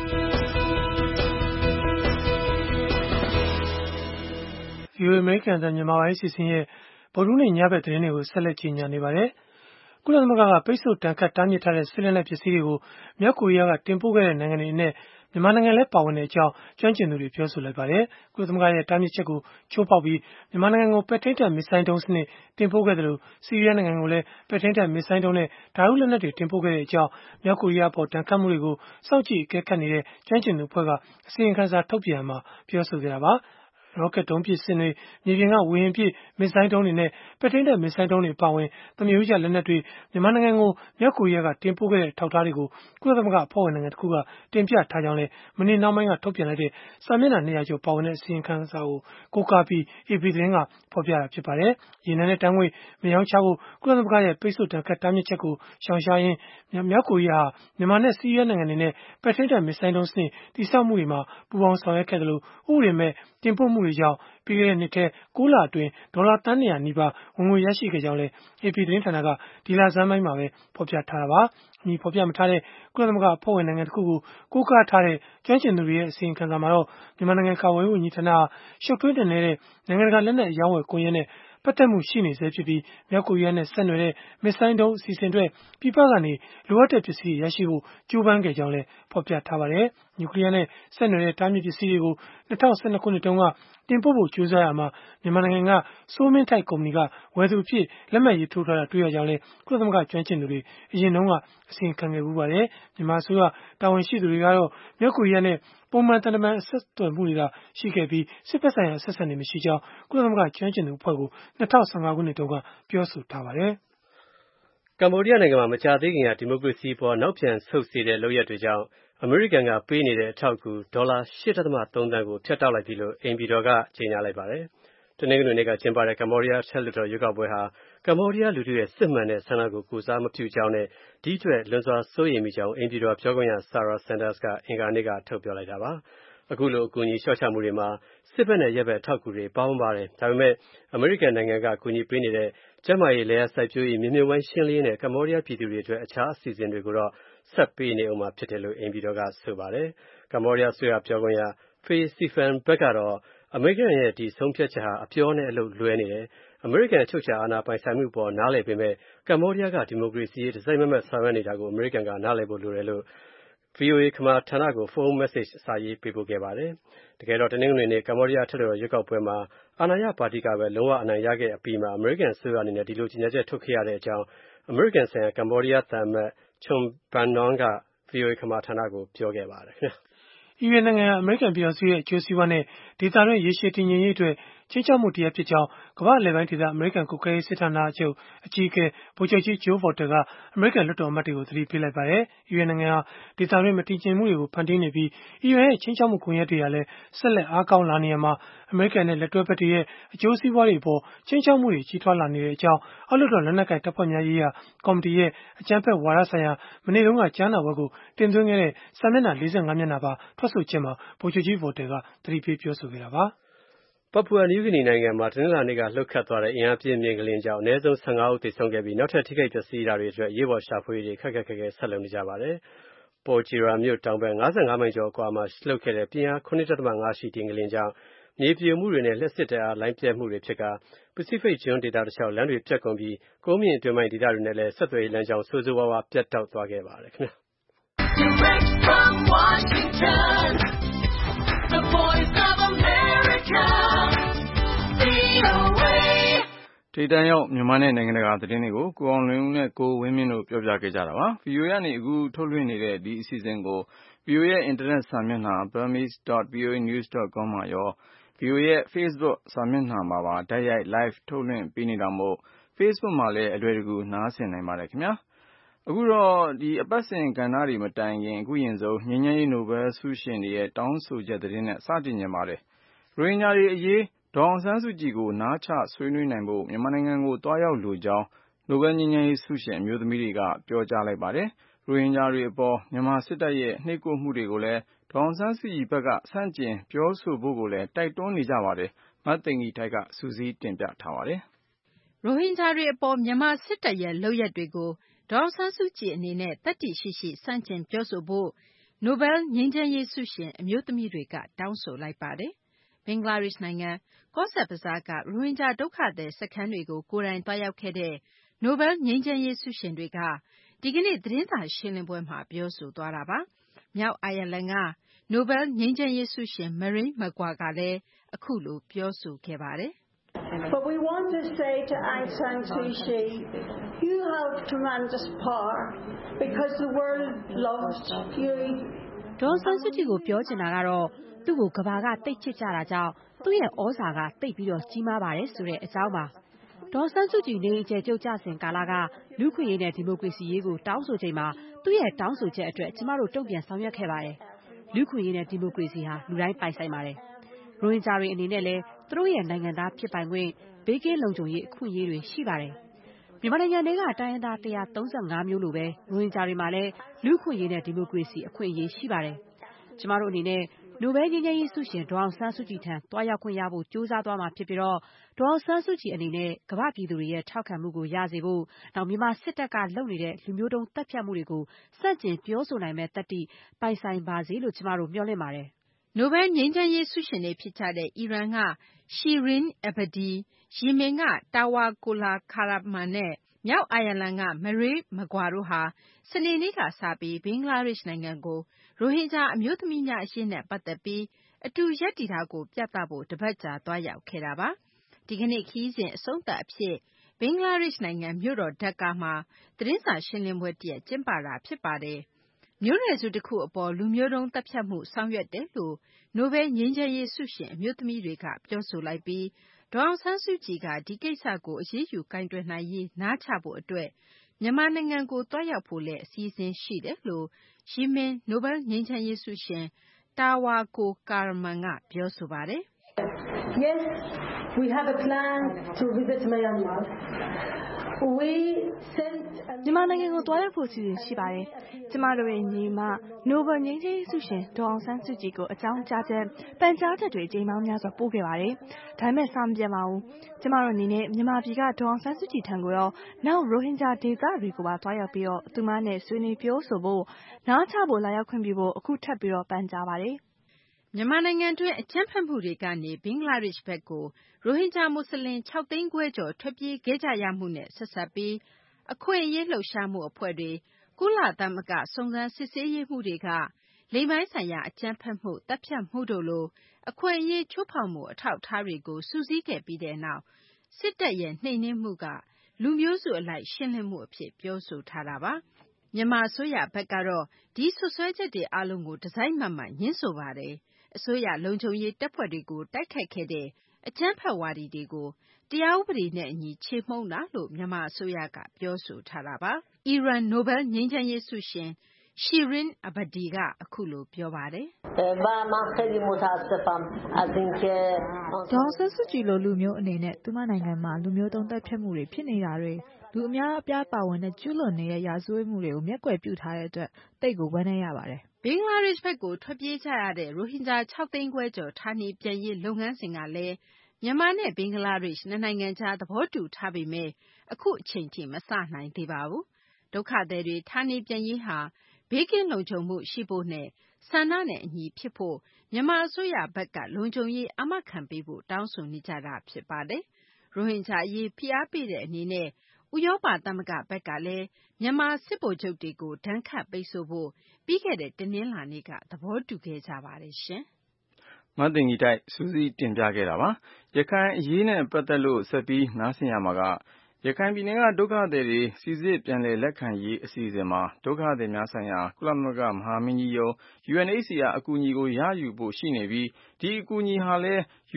VOA အမေရိကန်တန်မြန်မာပိုင်းအစီအစဉ်ရဲ့ဗုဒ္ဓဟူးနေ့ညဘက်သတင်းတွေကိုဆက်လက်ကြီးညာနေပါတယ်။ကုလသမဂ္ဂကပိတ်ဆို့တန်ခတ်တားမြစ်ထားတဲ့စစ်လက်နက်ပစ္စည်းတွေကိုမြောက်ကိုရီးယားကတင်ပို့ခဲ့တဲ့နိုင်ငံတွေနဲ့မြန်မာနိုင်ငံလည်းပါဝင်တဲ့အကြောင်းကျွမ်းကျင်သူတွေပြောဆိုလိုက်ပါတယ်။ကုလသမဂ္ဂရဲ့တားမြစ်ချက်ကိုချိုးဖောက်ပြီးမြန်မာနိုင်ငံကိုပဲ့ထိန်းတပ်မစ်ဇိုင်းဒုံးစနစ်တင်ပို့ခဲ့တယ်လို့ဆီးရီးယားနိုင်ငံကိုလည်းပဲ့ထိန်းတပ်မစ်ဇိုင်းဒုံးနဲ့ဓာတုလက်နက်တွေတင်ပို့ခဲ့တဲ့အကြောင်းမြောက်ကိုရီးယားပေါ်တန်ခတ်မှုတွေကိုစောင့်ကြည့်အကဲခတ်နေတဲ့ကျွမ်းကျင်သူအဖွဲ့ကအစီရင်ခံစာထုတ်ပြန်မှာပြောဆိုခဲ့တာပါ။ရော့ကက်ဒုံးပစ်စင်တွေမြေပြင်ကဝေဟင်ပစ်မစ်ဇိုင်းဒုံးတွေနဲ့ပဲ့ထိန်းတပ်မစ်ဇိုင်းဒုံးတွေအပါအဝင်သမရိုးကျလက်နက်တွေမြန်မာနိုင်ငံကိုမြောက်ကိုရီးယားကတင်ပို့ခဲ့တဲ့ထောက်ထားတွေကိုကုလသမဂ္ဂအဖွဲ့ဝင်နိုင်ငံတစ်ခုကတင်ပြထားကြောင်းလည်းမနေ့နှောင်းပိုင်းကထုတ်ပြန်လိုက်တဲ့စာမျက်နှာ200ကျော်ပါဝင်တဲ့အစီရင်ခံစာကိုကိုးကားပြီး AP သတင်းကဖော်ပြတာဖြစ်ပါတယ်။ရေနံနဲ့တန်းငွေမရောင်းချဖို့ကုလသမဂ္ဂရဲ့ပိတ်ဆို့တန်ခတ်တားမြစ်ချက်ကိုရှောင်ရှားရင်းမြောက်ကိုရီးယားဟာမြန်မာနဲ့ဆီးရီးယားနိုင်ငံတွေနဲ့ပဲ့ထိန်းတပ်မစ်ဇိုင်းဒုံးစနစ်တည်ဆောက်မှုတွေမှာပူးပေါင်းဆောင်ရွက်ခဲ့တယ်လို့ဥပဒေမဲ့တင်ပို့မှုတွေကြောင့်ပြီးခဲ့တဲ့နှစ်ထဲ9လအတွင်းဒေါ်လာသန်း200နီးပါးဝင်ငွေရရှိခဲ့ကြောင်းလည်း AP သတင်းဌာနကဒီလဆန်းပိုင်းမှာပဲဖော်ပြထားတာပါ။ဒီဖော်ပြမထားတဲ့ကုလသမဂ္ဂအဖွဲ့ဝင်နိုင်ငံတစ်ခုကိုကိုးကားထားတဲ့ကျွမ်းကျင်သူတွေရဲ့အစီရင်ခံစာမှာတော့မြန်မာနိုင်ငံကာကွယ်ရေးဝန်ကြီးဌာနဟာရှုပ်ထွေးတဲ့နိုင်ငံတကာလက်နက်အရောင်းဝယ်ကွန်ရက်နဲ့ပတ်သက်မှုရှိနေဆဲဖြစ်ပြီးမြောက်ကိုရီးယားနဲ့ဆက်နွယ်တဲ့မစ်ဇိုင်းဒုံးအစီအစဉ်တွေပြည်ပကနေလိုအပ်တဲ့ပစ္စည်းရရှိဖို့ကြိုးပမ်းခဲ့ကြောင်းလည်းဖော်ပြထားပါတယ်။နျူကလ িয়ার နဲ့ဆက်နွယ်တဲ့တားမြစ်ပစ္စည်းတွေကို2012ခုနှစ်တုန်းကတင်ပို့ဖို့ကြိုးစားရမှာမြန်မာနိုင်ငံကစိုးမင်းထိုက်ကုမ္ပဏီကဝယ်သူအဖြစ်လက်မှတ်ရေးထိုးထားတာတွေ့ရကြောင်းလည်းကုလသမဂ္ဂကျွမ်းကျင်သူတွေအရင်တုန်းကအစီရင်ခံခဲ့ပူးပါတယ်။မြန်မာအစိုးရတာဝန်ရှိသူတွေကတော့မြောက်ကိုရီးယားနဲ့ပုံမှန်တန်တမန်အဆက်အသွယ်မှုတွေသာရှိခဲ့ပြီးစစ်ဖက်ဆိုင်ရာဆက်ဆံနေမရှိကြောင်းကုလသမဂ္ဂကျွမ်းကျင်သူအဖွဲ့ကို2015ခုနှစ်တုန်းကပြောဆိုထားပါတယ်။ကမ္ဘောဒီးယားနိုင်ငံမှာမကြာသေးခင်ကဒီမိုကရေစီပေါ်နောက်ပြန်ဆုတ်စေတဲ့လုပ်ရပ်တွေကြောင့်အမေရိကန်ကပေးနေတဲ့အထောက်အကူဒေါ်လာ 8.3 သန်းကိုဖြတ်တောက်လိုက်ပြီလို့အိမ်ဖြူတော်ကကြေညာလိုက်ပါတယ်။တနင်္ဂနွေနေ့ကကျင်းပတဲ့ကမ္ဘောဒီးယားအထက်လွှတ်တော်ရွေးကောက်ပွဲဟာကမ္ဘောဒီးယားလူထုရဲ့စစ်မှန်တဲ့ဆန္ဒကိုကိုယ်စားမပြုကြောင်းနဲ့ဒီအတွက်လွန်စွာစိုးရိမ်မိကြောင်းအိမ်ဖြူတော်ပြောခွင့်ရ Sarah Sanders ကအင်္ဂါနေ့ကထုတ်ပြောလိုက်တာပါ။အခုလိုအကူအညီလျှော့ချမှုတွေမှာစစ်ဘက်နဲ့ရဲဘက်အထောက်အကူတွေပေါင်းပါတယ်ဒါပေမဲ့အမေရိကန်နိုင်ငံကကူညီပေးနေတဲ့ကျန်းမာရေးလျှက်စိုက်ပျိုးရေးမြေမြုပ်ဝိုင်းရှင်းလင်းရေးနဲ့ကမ္ဘောဒီးယားပြည်သူတွေအတွက်အခြားအစီအစဉ်တွေကိုတော့ဆက်ပေးနေအောင်မှာဖြစ်တယ်လို့အိမ်ပြည်တော်ကဆိုပါတယ်ကမ္ဘောဒီးယားအစိုးရပြောခွင့်ရ Phay Siphan ကတော့အမေရိကန်ရဲ့ဒီဆုံးဖြတ်ချက်ဟာအပြောနဲ့အလုပ်လွဲနေတယ်အမေရိကန်အချုပ်အခြာအာဏာပိုင်ဆိုင်မှုပေါ်နားလည်ပေမဲ့ကမ္ဘောဒီးယားကဒီမိုကရေစီရေးတစိုက်မတ်မတ်ဆောင်ရွက်နေတာကိုအမေရိကန်ကနားလည်ဖို့လိုတယ်လို့ VOA ခမာဌာနကိုဖုန်း message စာရေးပေးပို့ခဲ့ပါတယ်တကယ်တော့တနင်္ဂနွေနေ့ကမ္ဘောဒီးယားထက်တော်ရွေးကောက်ပွဲမှာအာဏာရပါတီကပဲလုံးဝအနိုင်ရခဲ့အပြီးမှာအမေရိကန်အစိုးရအနေနဲ့ဒီလိုကြီးညာချက်ထုတ်ခဲ့ရတဲ့အကြောင်းအမေရိကန်ဆိုင်ရာကမ္ဘောဒီးယားသံအမတ် Chum Ban-non က VOA ခမာဌာနကိုပြောခဲ့ပါတယ်ခင်ဗျအီရန်နိုင်ငံဟာအမေရိကန်ပြည်ထောင်စုရဲ့အကျိုးစီးပွားနဲ့ဒေသတွင်းရေရှည်တည်ငြိမ်ရေးအတွက်ချင်းချောက်မှုတရားဖြစ်ကြောင်းကမ္ဘာ့အလယ်ပိုင်းဒေသအမေရိကန်ကုတ်ကဲရေးစစ်ဌာနအချုပ်အကြီးအကဲဗိုလ်ချုပ်ကြီး Joe Vaughter ကအမေရိကန်လွှတ်တော်အမတ်တွေကိုသတိပေးလိုက်ပါတယ်။အီရန်နိုင်ငံဟာဒေသတွင်းမတည်ငြိမ်မှုတွေကိုဖန်တီးနေပြီးအီရန်ရဲ့ချင်းချောက်မှုကွန်ရက်တွေဟာလည်းဆက်လက်အားကောင်းလာနေရမှာအမေရိကန်နဲ့လက်တွဲဘက်တွေရဲ့အကျိုးစီးပွားတွေအပေါ်ချင်းချောက်မှုတွေကြီးထွားလာနေတဲ့အကြောင်းအောက်လွှတ်တော်လက်နက်ကိုင်တပ်ဖွဲ့များရေးရာကော်မတီရဲ့အကြမ်းဖက်ဝါဒဆိုင်ရာမနေ့တုန်းကကြားနာပွဲကိုတင်သွင်းခဲ့တဲ့စာမျက်နှာ45မျက်နှာပါထွက်ဆိုချက်မှာဗိုလ်ချုပ်ကြီး Vaughter ကသတိပေးပြောဆိုခဲ့တာပါ။ပပူအာနယူးဂီနီနိုင်ငံမှာတနင်္လာနေ့ကလှုပ်ခတ်သွားတဲ့အင်အားပြင်းမြင်ကလင်းကြောင့်အနည်းဆုံး15ဦးသေဆုံးခဲ့ပြီးနောက်ထပ်ထိခိုက်ပျက်စီးတာတွေအတွက်ရေးပေါ်ရှာဖွေရေးတွေခက်ခက်ခဲဆက်လုပ်နေကြပါတယ်။ပေါ်ဂျီရာမြို့တောင်ဘက်55မိုင်ကျော်အကွာမှာလှုပ်ခဲ့တဲ့ပြင်းအား 9.5 ရှိတင်ကလင်းကြောင့်မြေပြိုမှုတွေနဲ့လျှပ်စစ်ဓာတ်အားလိုင်းပြတ်မှုတွေဖြစ်ကာပစိဖိတ်ကျွန်းဒေသတစ်လျှောက်လမ်းတွေပြတ်ကုန်ပြီးကုန်းမြင့်အတွင်းပိုင်းဒေသတွေနဲ့လည်းဆက်သွယ်ရေးလမ်းကြောင်းဆိုးဆိုးဝါးဝါပြတ်တောက်သွားခဲ့ပါတယ်ခင်ဗျာ။ Direct from Washington, the voice of America, VOA ထိပ်တန်းရောက်မြန်မာနဲ့နိုင်ငံတကာသတင်းတွေကိုကိုအောင်လွင်ဦးနဲ့ကိုဝင်းမြင့်တို့ပြောပြခဲ့ကြတာပါ။ VOA ကနေအခုထုတ်လွှင့်နေတဲ့ဒီအစီအစဉ်ကို VOA ရဲ့အင်တာနက်စာမျက်နှာ burmese.voanews.com မှာရော VOA ရဲ့ Facebook စာမျက်နှာမှာပါတိုက်ရိုက် live ထုတ်လွှင့်ပေးနေတာမို့ Facebook မှာလည်းအလွယ်တကူနားဆင်နိုင်ပါတယ်ခင်ဗျာ။အခုတော့အပတ်စဉ်ကဏ္ဍတွေမတိုင်ခင်အခုရင်ဆုံးငြိမ်းချမ်းရေးနိုဘယ်ဆုရှင်တွေရဲ့တောင်းဆိုချက်သတင်းနဲ့စတင်ကြပါတယ်။ရိုဟင်ဂျာတွေအရေးဒေါ်အောင်ဆန်းစုကြည်ကိုနားချဆွေးနွေးနိုင်ဖို့မြန်မာနိုင်ငံကိုသွားရောက်လိုကြောင်းနိုဘယ်ငြိမ်းချမ်းရေးဆုရှင်အမျိုးသမီးတွေကပြောကြားလိုက်ပါတယ်။ရိုဟင်ဂျာတွေအပေါ်မြန်မာစစ်တပ်ရဲ့နှိပ်ကွပ်မှုတွေကိုလည်းဒေါ်အောင်ဆန်းစုကြည်ဘက်ကဆန့်ကျင်ပြောဆိုဖို့ကိုလည်းတိုက်တွန်းနေကြပါတယ်။မသိင်္ဂီထိုက်ကစုစည်းတင်ပြထားပါတယ်။ရိုဟင်ဂျာတွေအပေါ်မြန်မာစစ်တပ်ရဲ့လုပ်ရပ်တွေကိုဒေါ်အောင်ဆန်းစုကြည်အနေနဲ့သတ္တိရှိရှိဆန့်ကျင်ပြောဆိုဖို့နိုဘယ်ငြိမ်းချမ်းရေးဆုရှင်အမျိုးသမီးတွေကတောင်းဆိုလိုက်ပါတယ်။ဘင်္ဂလားဒေ့ရှ်နိုင်ငံကော့ဆက်ဘဇားကရိုဟင်ဂျာဒုက္ခသည်စခန်းတွေကိုကိုယ်တိုင်သွားရောက်ခဲ့တဲ့နိုဘယ်ငြိမ်းချမ်းရေးဆုရှင်တွေကဒီကနေ့သတင်းစာရှင်းလင်းပွဲမှာပြောဆိုသွားတာပါ။မြောက်အိုင်ယာလန်ကနိုဘယ်ငြိမ်းချမ်းရေးဆုရှင် Marie Magua ကလည်းအခုလိုပြောဆိုခဲ့ပါတယ်။ But we want to say to Aung San Suu Kyi, you held tremendous power because the world loved you. ဒေါ်ဆန်းစုကြည်ကိုပြောချင်တာကတော့သူ့ကိုကဘာကတိတ်ချစ်ကြတာကြောင့်သူ့ရဲ့ဩဇာကတိတ်ပြီးတော့ကြီးမားပါတယ်ဆိုတဲ့အကြောင်းပါ။ဒေါ်ဆန်းစုကြည်နေအကျယ်ကျုပ်ကြစဉ်ကာလကလူခွင့်ရေးနဲ့ဒီမိုကရေစီရေးကိုတောင်းဆိုချိန်မှာသူ့ရဲ့တောင်းဆိုချက်အတွက်ကျမတို့တုံ့ပြန်ဆောင်ရွက်ခဲ့ပါတယ်။လူခွင့်ရေးနဲ့ဒီမိုကရေစီဟာလူတိုင်းပိုင်ဆိုင်ပါတယ်။ရိုဟင်ဂျာတွေအနေနဲ့လည်းသူတို့ရဲ့နိုင်ငံသားဖြစ်ပိုင်ခွင့်ဘေးကင်းလုံခြုံရေးအခွင့်အရေးတွေရှိပါတယ်။မြန်မာနိုင်ငံထဲကတိုင်းရင်းသား135မျိုးလိုပဲရိုဟင်ဂျာတွေမှာလည်းလူခွင့်ရေးနဲ့ဒီမိုကရေစီအခွင့်အရေးရှိပါတယ်။ကျမတို့အနေနဲ့နိုဘယ်ငြိမ်းချမ်းရေးဆုရှင်ဒေါ်အောင်ဆန်းစုကြည်ထံသွားရောက်ခွင့်ရဖို့ကြိုးစားသွားမှာဖြစ်ပြီးတော့ဒေါ်အောင်ဆန်းစုကြည်အနေနဲ့ကမ္ဘာပြည်သူတွေရဲ့ထောက်ခံမှုကိုရစေဖို့နောက်မြန်မာစစ်တပ်ကလုပ်နေတဲ့လူမျိုးတုံးတပ်ဖြတ်မှုတွေကိုစန့်ကျင်ပြောဆိုနိုင်မဲ့တတိပိုင်ဆိုင်ပါစေလို့ကျမတို့မျှော်လင့်ပါတယ်။နိုဘယ်ငြိမ်းချမ်းရေးဆုရှင်တွေဖြစ်ကြတဲ့အီရန်က Shirin Ebadi, ယီမင်က Tawakkol Karman နဲ့မြောက်အိုင်ယာလန်က Marie Magua တို့ဟာစနေနေ့ကစပြီးဘင်္ဂလားဒေ့ရှ်နိုင်ငံကိုရိုဟင်ဂျာအမျိုးသမီးများအရေးနဲ့ပတ်သက်ပြီးအတူရပ်တည်တာကိုပြသဖို့တပတ်ကြာသွားရောက်ခဲ့တာပါ။ဒီကနေ့ခရီးစဉ်အဆုံးသတ်အဖြစ်ဘင်္ဂလားဒေ့ရှ်နိုင်ငံမြို့တော်ဒက္ကာမှာသတင်းစာရှင်းလင်းပွဲတရပ်ကျင်းပတာဖြစ်ပါတယ်။မျိုးနွယ်စုတစ်ခုအပေါ်လူမျိုးတုံးတပ်ဖြတ်မှုဆောင်ရွက်တယ်လို့နိုဘယ်ငြိမ်းချမ်းရေးဆုရှင်အမျိုးသမီးတွေကပြောဆိုလိုက်ပြီးဒေါ်အောင်ဆန်းစုကြည်ကဒီကိစ္စကိုအရေးယူကိုင်တွယ်နိုင်ရေးနားချဖို့အတွက်မြန်မာနိုင်ငံကိုသွားရောက်ဖို့လည်းအစီအစဉ်ရှိတယ်လို့ယီမင်နိုဘယ်ငြိမ်းချမ်းရေးဆုရှင်Tawakkol Karman ကပြောဆိုပါတယ်။ Yes, we have a plan to visit Myanmar. We sent မြန်မာနိုင်ငံကိုသွားရောက်ဖို့စီစဉ်ရှိပါတယ်။ကျမတို့ရဲ့ညီမနိုဘယ်ငြိမ်းချမ်းရေးဆုရှင်ဒေါ်အောင်ဆန်းစုကြည်ကိုအကြောင်းကြားချက်ပန်ကြားချက်တွေအကြိမ်ပေါင်းများစွာပို့ခဲ့ပါတယ်။ဒါပေမဲ့စာမပြေပါဘူး။ကျမတို့အနေနဲ့မြန်မာပြည်ကဒေါ်အောင်ဆန်းစုကြည်ထံကိုရောနောက်ရိုဟင်ဂျာဒေသတွေကိုပါသွားရောက်ပြီးတော့သူမနဲ့ဆွေးနွေးပြောဆိုဖို့နားချဖို့လာရောက်ခွင့်ပြုဖို့အခုထပ်ပြီးတော့ပန်ကြားပါတယ်။မြန်မာနိုင်ငံတွင်းအကြမ်းဖက်မှုတွေကနေဘင်္ဂလားဒေ့ရှ်ဘက်ကိုရိုဟင်ဂျာမွတ်စလင်6 သိန်းခွဲကျော်ထွက်ပြေးခဲ့ကြရမှုနဲ့ဆက်စပ်ပြီးအခွင့်အရေးလှုပ်ရှားမှုအဖွဲ့တွေကုလသမဂ္ဂစုံစမ်းစစ်ဆေးရေးမှုတွေကလိင်ပိုင်းဆိုင်ရာအကြမ်းဖက်မှုတပ်ဖြတ်မှုတို့လိုအခွင့်အရေးချိုးဖောက်မှုအထောက်အထားတွေကိုစူးစီးခဲ့ပြီးတဲ့နောက်စစ်တပ်ရဲ့နှိမ်နင်းမှုကလူမျိုးစုအလိုက်ရှင်းလင်းမှုအဖြစ်ပြောဆိုထားတာပါ။မြန်မာအစိုးရဘက်ကတော့ဒီဆွဆွဲချက်တွေအလုံးကိုတစိုက်မတ်မတ်ညှင်းဆိုပါတယ်။အစိုးရလုံခြုံရေးတပ်ဖွဲ့တွေကိုတိုက်ခိုက်ခဲ့တဲ့အကြမ်းဖက်ဝါဒီတွေကိုတရားဥပဒေနဲ့အညီချေမှုန်းတာလို့မြန်မာအစိုးရကပြောဆိုထားတာပါ။အီရန်နိုဘယ်ငြိမ်းချမ်းရေးဆုရှင် Shirin Ebadi ကအခုလိုပြောပါတယ်။ဒေါ်အောင်ဆန်းစုကြည်လိုလူမျိုးအနေနဲ့သူမနိုင်ငံမှာလူမျိုးတုံးသတ်ဖြတ်မှုတွေဖြစ်နေတာတွေလူအများအပြားပါဝင်တဲ့ကျူးလွန်နေတဲ့ရာဇဝတ်မှုတွေကိုမျက်ကွယ်ပြုထားတဲ့အတွက်တိတ်ကိုဝမ်းနည်းရပါတယ်။ဘင်္ဂလားဒေ့ရှ်ဘက်ကိုထွက်ပြေးကြရတဲ့ရိုဟင်ဂျာ6 သိန်းခွဲကျော်ဌာနေပြန်ရေးလုပ်ငန်းစဉ်ကလည်းမြန်မာနဲ့ဘင်္ဂလားဒေ့ရှ်နှစ်နိုင်ငံကြားသဘောတူထားပေမဲ့အခုအချိန်ထိမစနိုင်သေးပါဘူး။ဒုက္ခသည်တွေဌာနေပြန်ရေးဟာဘေးကင်းလုံခြုံမှုရှိဖို့နဲ့ဆန္ဒနဲ့အညီဖြစ်ဖို့မြန်မာအစိုးရဘက်ကလုံခြုံရေးအာမခံပေးဖို့တောင်းဆိုနေကြတာဖြစ်ပါတယ်။ရိုဟင်ဂျာအရေးဖိအားပေးတဲ့အနေနဲ့ဥရောပသမဂ္ဂဘက်ကလည်းမြန်မာစစ်ဗိုလ်ချုပ်တွေကိုဒဏ်ခတ်ပိတ်ဆို့ဖို့ပြီးခဲ့တဲ့တနင်္လာနေ့ကသဘောတူခဲ့ကြပါတယ်ရှင်။မသိင်္ဂီတိုက်စူးစီးတင်ပြခဲ့တာပါ။ရခိုင်အရေးနဲ့ပတ်သက်လို့ဆက်ပြီးနားဆင်ရမှာကရခိုင်ပြည်နယ်ကဒုက္ခသည်တွေစီစစ်ပြန်လည်လက်ခံရေးအစီအစဉ်မှာဒုက္ခသည်များဆိုင်ရာကုလသမဂ္ဂမဟာမင်းကြီးရုံး UNHCR အကူအညီကိုရယူဖို့ရှိနေပြီးဒီအကူအညီဟာလည်း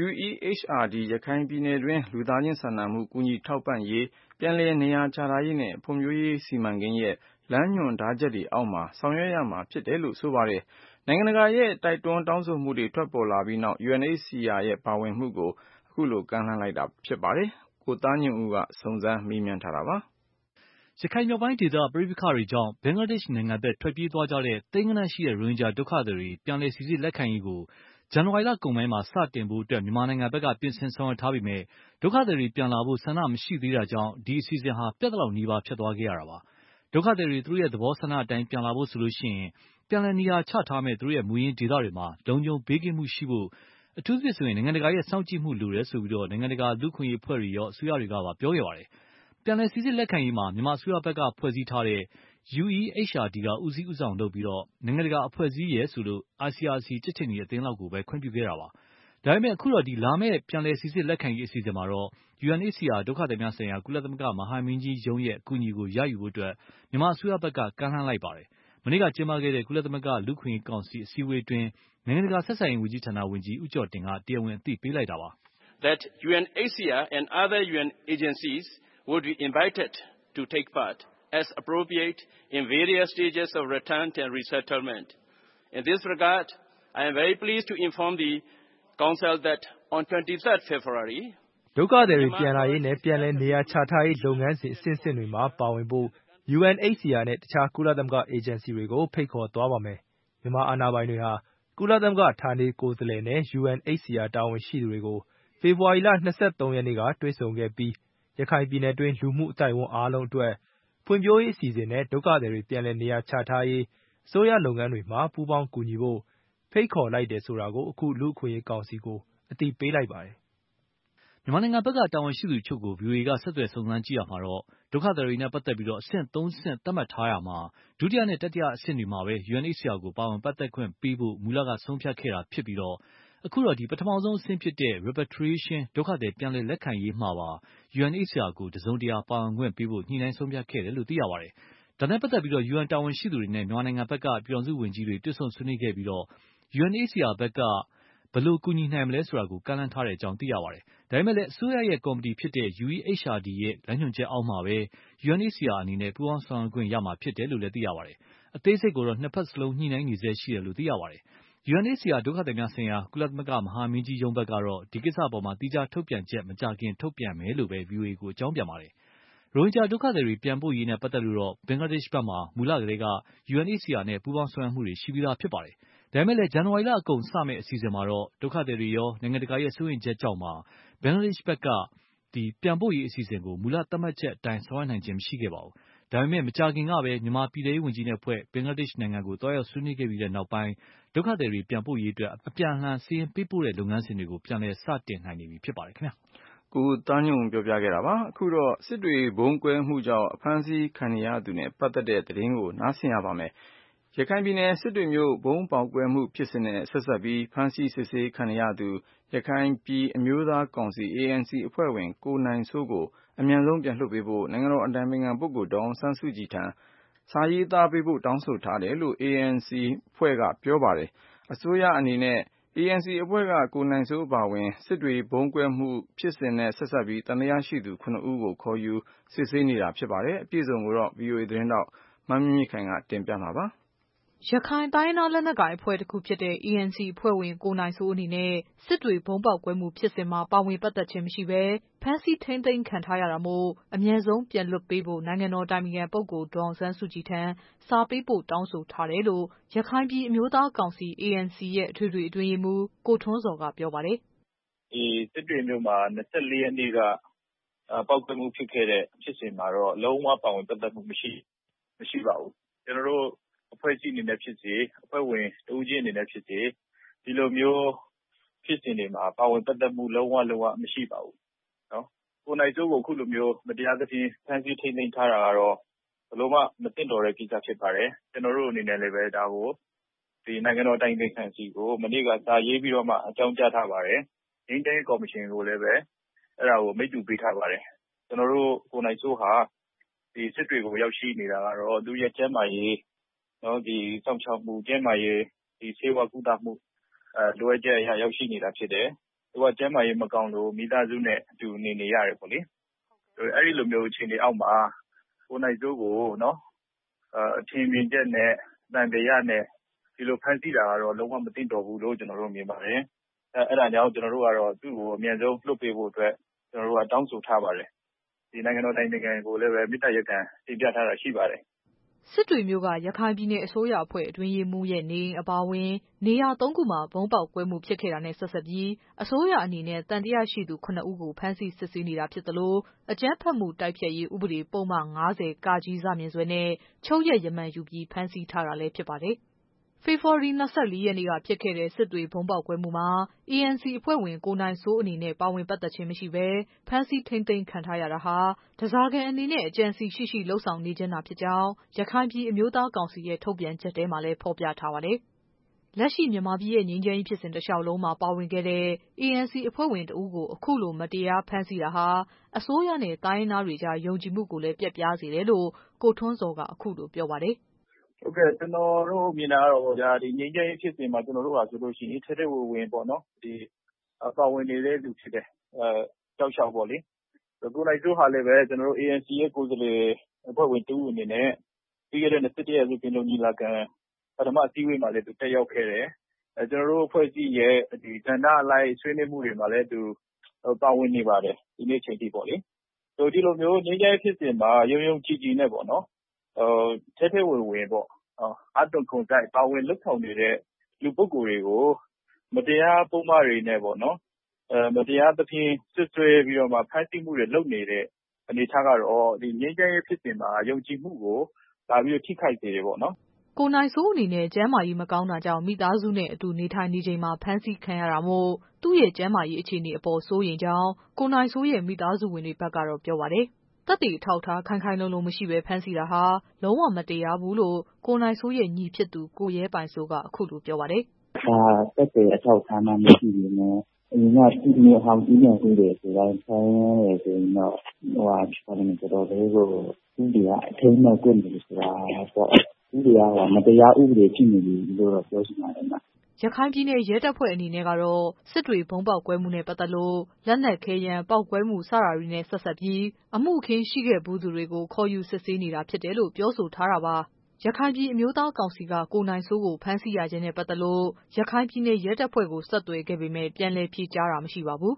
UEHRD ရခိုင်ပြည်နယ်တွင်းလူသားချင်းစာနာမှုကူညီထောက်ပံ့ရေးပြန်လည်နေရာချထားရေးနဲ့ဖွံ့ဖြိုးရေးစီမံကိန်းရဲ့လမ်းညွှန်ထားချက်တွေအောက်မှာဆောင်ရွက်ရမှာဖြစ်တယ်လို့ဆိုပါတယ်။နိုင်ငံတကာရဲ့တိုက်တွန်းတောင်းဆိုမှုတွေထွက်ပေါ်လာပြီးနောက် UNHCR ရဲ့ပါဝင်မှုကိုအခုလိုကမ်းလှမ်းလိုက်တာဖြစ်ပါတယ်။ကိုသားညွန့်ဦးကစုံစမ်းမေးမြန်းထားတာပါ။ရခိုင်မြောက်ပိုင်းဒေသပဋိပက္ခတွေကြောင့်ဘင်္ဂလားဒေ့ရှ်နိုင်ငံဘက်ထွက်ပြေးသွားကြတဲ့သိန်းဂဏန်းရှိတဲ့ရိုဟင်ဂျာဒုက္ခသည်တွေပြန်လည်စိစစ်လက်ခံရေးကိုဇန်နဝါရီလကုန်ပိုင်းမှာစတင်ဖို့အတွက်မြန်မာနိုင်ငံဘက်ကပြင်ဆင်ဆောင်ရွက်ထားပေမဲ့ဒုက္ခသည်တွေပြန်လာဖို့ဆန္ဒမရှိသေးတာကြောင့်ဒီအစီအစဉ်ဟာပြတ်လောက်နီးပါးဖြစ်သွားခဲ့ရတာပါ။ဒုက္ခသည်တွေသူတို့ရဲ့သဘောဆန္ဒအတိုင်းပြန်လာဖို့ဆိုလို့ရှိရင်ပြန်လည်နေရာချထားမဲ့သူတို့ရဲ့မူရင်းဒေသတွေမှာလုံခြုံဘေးကင်းမှုရှိဖို့အထူးသဖြင့်ဆိုရင်နိုင်ငံတကာရဲ့စောင့်ကြည့်မှုလိုတယ်ဆိုပြီးနိုင်ငံတကာလူ့အခွင့်အရေးအဖွဲ့တွေရောအစိုးရတွေကပါပြောခဲ့ပါတယ်။ပြန်လည်စိစစ်လက်ခံရေးမှာမြန်မာအစိုးရဘက်ကဖွဲ့စည်းထားတဲ့ UEHRD ကဦးစီးဦးဆောင်လုပ်ပြီးနိုင်ငံတကာအဖွဲ့အစည်းရဲ့ဆိုလို့ ICRC ကြက်ခြေနီအသင်းလောက်ကိုပဲခွင့်ပြုခဲ့တာပါ။ဒါပေမဲ့အခုတော့လာမယ့်ပြန်လည်စိစစ်လက်ခံရေးအစီအစဉ်မှာတော့ UNHCR ဒုက္ခသည်များဆိုင်ရာကုလသမဂ္ဂမဟာမင်းကြီးရုံးရဲ့အကူအညီကိုရယူဖို့အတွက်မြန်မာအစိုးရဘက်ကကမ်းလှမ်းလိုက်ပါတယ်။မနေ့ကကျင်းပခဲ့တဲ့ကုလသမဂ္ဂလူ့အခွင့်အရေးကောင်စီအစည်းအဝေးအတွင်းနိုင်ငံတကာဆက်ဆံရေးဝန်ကြီးဌာနဝန်ကြီးဦးကျော်တင်ကတရားဝင်အသိပေးလိုက်တာပါ။ That UNHCR and other UN agencies would be invited to take part as appropriate in various stages of return and resettlement. In this regard, I am very pleased to inform the Council that on 23rd February ဒုက္ခသည်တွေပြန်လာရေးနဲ့ပြန်လည်နေရာချထားရေးလုပ်ငန်းစဉ်အဆင့်ဆင့်တွေမှာပါဝင်ဖို့ UNHCR နဲ့တခြားကုလသမဂ္ဂအေဂျင်စီတွေကိုဖိတ်ခေါ်သွားပါမယ်။မြန်မာအာဏာပိုင်တွေဟာကုလသမဂ္ဂဌာနေကိုယ်စားလှယ်နဲ့ UNHCR တာဝန်ရှိသူတွေကိုဖေဖော်ဝါရီလ23ရက်နေ့ကတွေ့ဆုံခဲ့ပြီးရခိုင်ပြည်နယ်တွင်းလူမှုအသိုက်အဝန်းအားလုံးအတွက်ဖွံ့ဖြိုးရေးအစီအစဉ်နဲ့ဒုက္ခသည်တွေပြန်လည်နေရာချထားရေးအစိုးရလုပ်ငန်းတွေမှာပူးပေါင်းကူညီဖို့ဖိတ်ခေါ်လိုက်တယ်ဆိုတာကိုအခုလူ့အခွင့်အရေးကောင်စီကိုအသိပေးလိုက်ပါတယ်။မြန်မာနိုင်ငံဘက်ကတာဝန်ရှိသူအချို့ကို VOA ကဆက်သွယ်စုံစမ်းကြည့်ရမှာတော့ဒုက္ခသည်တွေနဲ့ပတ်သက်ပြီးအဆင့် 3 ဆင့်သတ်မှတ်ထားရမှာဒုတိယနဲ့တတိယအဆင့်တွေမှာပဲ UNHCR ကိုပါဝင်ပတ်သက်ခွင့်ပေးဖို့မူလကဆုံးဖြတ်ခဲ့တာဖြစ်ပြီးအခုတော့ပထမဆုံးအဆင့်ဖြစ်တဲ့ Repatriation ဒုက္ခသည်ပြန်လည်လက်ခံရေးမှာပါ UNHCR ကိုတစုံတရာပါဝင်ခွင့်ပေးဖို့ညှိနှိုင်းဆုံးဖြတ်ခဲ့တယ်လို့သိရပါတယ်။ဒါနဲ့ပတ်သက်ပြီးUN တာဝန်ရှိသူတွေနဲ့မြန်မာနိုင်ငံဘက်ကပြည်ထောင်စုဝန်ကြီးတွေတွေ့ဆုံဆွေးနွေးခဲ့ပြီးUNHCR ဘက်ကဘယ်လိုကူညီနိုင်မလဲဆိုတာကိုကမ်းလှမ်းထားတဲ့အကြောင်းသိရပါတယ်။ဒါပေမဲ့လည်းအစိုးရရဲ့ကော်မတီဖြစ်တဲ့ UEHRD ရဲ့လမ်းညွှန်ချက်အောက်မှာပဲ UNHCR အနေနဲ့ပူးပေါင်းဆောင်ရွက်ခွင့်ရမှာဖြစ်တယ်လို့လည်းသိရပါတယ်။အသေးစိတ်ကိုတော့နှစ်ဖက်စလုံးညှိနှိုင်းနေဆဲရှိတယ်လို့သိရပါတယ်။ UNHCR ဒုက္ခသည်များဆိုင်ရာကုလသမဂ္ဂမဟာမင်းကြီးရုံးဘက်ကတော့ဒီကိစ္စအပေါ်သီးခြားထုတ်ပြန်ချက်မကြာခင်ထုတ်ပြန်မယ်လို့ပဲ VOA ကိုအကြောင်းပြန်ပါတယ်။ရိုဟင်ဂျာဒုက္ခသည်တွေပြန်ပို့ရေးနဲ့ပတ်သက်လို့တော့ဘင်္ဂလားဒေ့ရှ်ဘက်မှာမူလကတည်းက UNHCR နဲ့ပူးပေါင်းဆောင်ရွက်မှုတွေရှိပြီးသားဖြစ်ပါတယ်။ဒါပေမဲ့လည်းဇန်နဝါရီလအကုန်စမယ့်အစီအစဉ်မှာတော့ဒုက္ခသည်တွေရောနိုင်ငံတကာရဲ့စိုးရိမ်ချက်ကြောင့်ဘင်္ဂလားဒေ့ရှ်ဘက်ကပြန်ပို့ရေးအစီအစဉ်ကိုမူလသတ်မှတ်ချက်အတိုင်းဆောင်ရွက်နိုင်ခြင်းမရှိခဲ့ပါဘူး။ဒါပေမဲ့မကြာခင်ကပဲမြန်မာပြည်ထရေးဝန်ကြီးနဲ့ဖွဲ့ဘင်္ဂလားဒေ့ရှ်နိုင်ငံကိုတွားရောက်ဆွေးနွေးခဲ့ပြီးတဲ့နောက်ပိုင်းဒုက္ခသည်တွေပြန်ပို့ရေးအတွက်အပြန်အလှန်စာရင်းပေးပို့တဲ့လုပ်ငန်းစဉ်တွေကိုပြန်လည်စတင်နိုင်နေပြီဖြစ်ပါတယ်ခင်ဗျာ။ကိုသားညွန့်ပြောပြခဲ့တာပါ။အခုတော့စစ်တွေဘုံကွဲမှုကြောင့်အဖမ်းဆီးခံရသူနဲ့ပတ်သက်တဲ့သတင်းကိုနားဆင်ရပါမယ်။ရခိုင်ပြည်နယ်စစ်တွေမြို့ဘုံပေါက်ကွဲမှုဖြစ်စဉ်နဲ့ဆက်စပ်ပြီးဖမ်းဆီးစစ်ဆေးခံရသူရခိုင်ပြည်အမျိုးသားကောင်စီ ANC အဖွဲ့ဝင်ကိုနိုင်စိုးကိုအမြန်ဆုံးပြန်လွှတ်ပေးဖို့နိုင်ငံတော်အတိုင်ပင်ခံပုဂ္ဂိုလ်ဒေါ်အောင်ဆန်းစုကြည်ထံစာရေးသားပေးဖို့တောင်းဆိုထားတယ်လို့ ANC အဖွဲ့ကပြောပါတယ်။အစိုးရအနေနဲ့ANC အဖွဲ့ကကိုနိုင်စိုးအပါအဝင်စစ်တွေဘုံကွဲမှုဖြစ်စဉ်နဲ့ဆက်စပ်ပြီးသံသယရှိသူ9ဦးကိုခေါ်ယူစစ်ဆေးနေတာဖြစ်ပါတယ်။အပြည့်အစုံကိုတော့ VOA သတင်းထောက်မမြင့်မြင့်ခိုင်ကတင်ပြမှာပါ။ရခိုင်တိုင်းရင်းသားလက်နက်ကိုင်အဖွဲ့တစ်ခုဖြစ်တဲ့ ANC အဖွဲ့ဝင်ကိုနိုင်စိုးအနေနဲ့စစ်တွေဘုံပေါက်ကွဲမှုဖြစ်စဉ်မှာပါဝင်ပတ်သက်ခြင်းမရှိဘဲဖမ်းဆီးထိန်းသိမ်းခံထားရတာမို့အမြန်ဆုံးပြန်လွှတ်ပေးဖို့နိုင်ငံတော်တိုင်ပင်ခံပုဂ္ဂိုလ်ဒေါ်အောင်ဆန်းစုကြည်ထံစာပေးပို့တောင်းဆိုထားတယ်လို့ရခိုင်ပြည်အမျိုးသားကောင်စီ ANC ရဲ့အထွေထွေအတွင်းရေးမှူးကိုထွန်းဇော်ကပြောပါတယ်။စစ်တွေမြို့မှာ24ရက်နေ့ကပေါက်ကွဲမှုဖြစ်ခဲ့တဲ့ဖြစ်စဉ်မှာတော့လုံးဝပါဝင်ပတ်သက်မှုမရှိပါဘူး။ကျွန်တော်တို့အဖွဲ့အစည်းအနေနဲ့ဖြစ်စေအဖွဲ့ဝင်တဦးချင်းအနေနဲ့ဖြစ်စေဒီလိုမျိုးဖြစ်စဉ်တွေမှာပါဝင်ပတ်သက်မှုလုံးဝမရှိပါဘူးနော်ကိုနိုင်စိုးကိုအခုလိုမျိုးမတရားသဖြင့်ဖမ်းဆီးထိန်းသိမ်းထားတာကတော့ဘယ်လိုမှမသင့်တော်တဲ့ကိစ္စဖြစ်ပါတယ်ကျွန်တော်တို့အနေနဲ့လည်းပဲဒါကိုဒီနိုင်ငံတော်တိုင်ပင်ခံစီကိုမနေ့ကစာရေးပြီးတော့မှအကြောင်းကြားထားပါတယ်ငြိမ်းချမ်းရေးကော်မရှင်ကိုလည်းပဲအဲ့ဒါကိုမိတ္တူပေးထားပါတယ်ကျွန်တော်တို့ကိုနိုင်စိုးဟာဒီစစ်တွေကိုရောက်ရှိနေတာကတော့သူရဲ့ကျန်းမာရေးနော်ဒီစောင့်ရှောက်မှုကျန်းမာရေးဒီဆေးဝါးကုသမှုလိုအပ်ချက်အရရောက်ရှိနေတာဖြစ်တယ်သူကကျန်းမာရေးမကောင်းလို့မိသားစုနဲ့အတူနေရတယ်ပေါ့လေအဲ့ဒီလိုမျိုးအခြေအနေအောက်မှာကိုနိုင်စိုးကိုနော်အထင်မြင်ချက်နဲ့တန်တရားနဲ့ဒီလိုဖမ်းဆီးတာကတော့လုံးဝမသိတော်ဘူးလို့ကျွန်တော်တို့မြင်ပါတယ်အဲ့ဒါကြောင့်ကျွန်တော်တို့ကတော့သူ့ကိုအမြန်ဆုံးလွှတ်ပေးဖို့အတွက်ကျွန်တော်တို့ကတောင်းဆိုထားပါတယ်ဒီနိုင်ငံတော်တိုင်ပင်ခံကိုလည်းပဲမေတ္တာရပ်ခံတင်ပြထားတာရှိပါတယ်စစ်တွေမြို့ကရခိုင်ပြည်နယ်အစိုးရအဖွဲ့အတွင်းရေးမှူးရဲ့နေအိမ်အပါအဝင်နေရာ3ခုမှာဘုံပေါက်ကွဲမှုဖြစ်ခဲ့တာနဲ့ဆက်ဆက်ပြီးအစိုးရအနေနဲ့တန်တရားရှိသူ9ဦးကိုဖမ်းဆီးစစ်ဆေးနေတာဖြစ်သလိုအကြမ်းဖက်မှုတိုက်ဖျက်ရေးဥပဒေပုံမှန်90 ကကြီးစမြင်စွဲနဲ့ချုပ်ရက်ရမန်ယူပြီးဖမ်းဆီးထားတာလည်းဖြစ်ပါတယ်ဖေဖော်ဝါရီ24ရက်နေ့ကဖြစ်ခဲ့တဲ့စစ်တွေဘုံပေါက်ကွဲမှုမှာ ANC အဖွဲ့ဝင်ကိုနိုင်စိုးအနေနဲ့ပါဝင်ပတ်သက်ခြင်းမရှိဘဲဖမ်းဆီးထိန်းသိမ်းခံထားရတာဟာတစားကန်အနေနဲ့အကြံစီရှိလှုပ်ဆောင်နေခြင်းသာဖြစ်ကြောင်းရခိုင်ပြည်အမျိုးသားကောင်စီရဲ့ထုတ်ပြန်ချက်ထဲမှာလည်းဖော်ပြထားပါတယ်။လက်ရှိမြန်မာပြည်ရဲ့ငြိမ်းချမ်းရေးဖြစ်စဉ်တစ်လျှောက်လုံးမှာပါဝင်ခဲ့တဲ့ ANC အဖွဲ့ဝင်တဦးကိုအခုလိုမတရားဖမ်းဆီးတာဟာအစိုးရနဲ့တိုင်းရင်းသားတွေကြားယုံကြည်မှုကိုလည်းပျက်ပြားစေတယ်လို့ကိုထွန်းစောကအခုလိုပြောပါတယ်ဟုတ်ကဲ့ကျွန်တော်တို့မြင်တာကတော့ဒါဒီငြိမ်းချမ်းရေးဖြစ်စဉ်မှာကျွန်တော်တို့ဟာဆိုလို့ရှိရင်ထဲထဲဝင်ပေါ့နော်ဒီပါဝင်နေတဲ့လူဖြစ်တယ်ကြောက်လျှောက်ပေါ့လေကိုနိုင်စိုးဟာလည်းပဲကျွန်တော်တို့ ANC ရဲ့ကိုယ်စားလှယ်အဖွဲ့ဝင်တူအနေနဲ့ပြီးခဲ့တဲ့21ရက်နေ့ပြည်လုံးညီလာခံပထမအစည်းအဝေးမှာလည်းသူတက်ရောက်ခဲ့တယ်ကျွန်တော်တို့အဖွဲ့အစည်းရဲ့ဒီကဏ္ဍအလိုက်ဆွေးနွေးမှုတွေမှာလည်းသူပါဝင်နေပါတယ်ဒီနေ့ချိန်ထိပေါ့လေဆိုဒီလိုမျိုးငြိမ်းချမ်းရေးဖြစ်စဉ်မှာယုံကြည်နဲ့ပေါ့နော်ထဲဝင်ပေါ့အတုံခုန်တိုက်ပါဝင်လှုပ်ဆောင်နေတဲ့လူပုဂ္ဂိုလ်တွေကိုမတရားပုံမှားတွေနဲ့ပေါ့နော်မတရားသဖြင့်ဆွဆွဲပြီးတော့မှဖမ်းဆီးမှုတွေလုပ်နေတဲ့အနေထားကတော့ဒီငြိမ်းချမ်းရေးဖြစ်စဉ်မှာယုံကြည်မှုကိုလာပြီးထိခိုက်စေတယ်ပေါ့နော်ကိုနိုင်စိုးအနေနဲ့ကျန်းမာရေးမကောင်းတာကြောင့်မိသားစုနဲ့အတူနေထိုင်နေချိန်မှာဖမ်းဆီးခံရတာမို့သူ့ရဲ့ကျန်းမာရေးအခြေအနေအပေါ်စိုးရိမ်ကြောင်းကိုနိုင်စိုးရဲ့မိသားစုဝင်တွေဘက်ကတော့ပြောပါတယ်သက်သေအထောက်အထားခိုင်ခိုင်လုံလုံမရှိဘဲဖမ်းဆီးတာဟာလုံးဝမတရားဘူးလို့ကိုနိုင်စိုးရဲ့ညီဖြစ်သူကိုရဲပိုင်စိုးကအခုလိုပြောပါတယ်သက်သေအထောက်အထားမှမရှိဘူးနော်အရင်ကဒီမျိုးဟောင်းကြီးနေသေးတယ်ဆိုတော့ဆိုင်ရဲဆိုရင်တော့ပါတယ်တော်လေးကိုဒီကအထိမ်းမဲ့ကွနေလို့ဆိုတာပေါ့ဒီကမတရားဥပဒေရှိနေပြီလို့တော့ပြောချင်ပါတယ်နော်ရခိုင်ပြည်နယ်ရဲတပ်ဖွဲ့အနေနဲ့ကတော့စစ်တွေဘုံပေါက်ကွဲမှုနဲ့ပတ်သက်လို့လက်နက်ခဲယမ်းပေါက်ကွဲမှုစတာတွေနဲ့ဆက်ဆက်ပြီးအမှုအခင်းရှိခဲ့ဘူးသူတွေကိုခေါ်ယူစစ်ဆေးနေတာဖြစ်တယ်လို့ပြောဆိုထားတာပါရခိုင်ပြည်အမျိုးသားကောင်စီကကိုနိုင်စိုးကိုဖမ်းဆီးရခြင်းနဲ့ပတ်သက်လို့ရခိုင်ပြည်နယ်ရဲတပ်ဖွဲ့ကိုဆက်သွယ်ခဲ့ပေမဲ့ပြန်လည်ဖြေကြားတာမရှိပါဘူး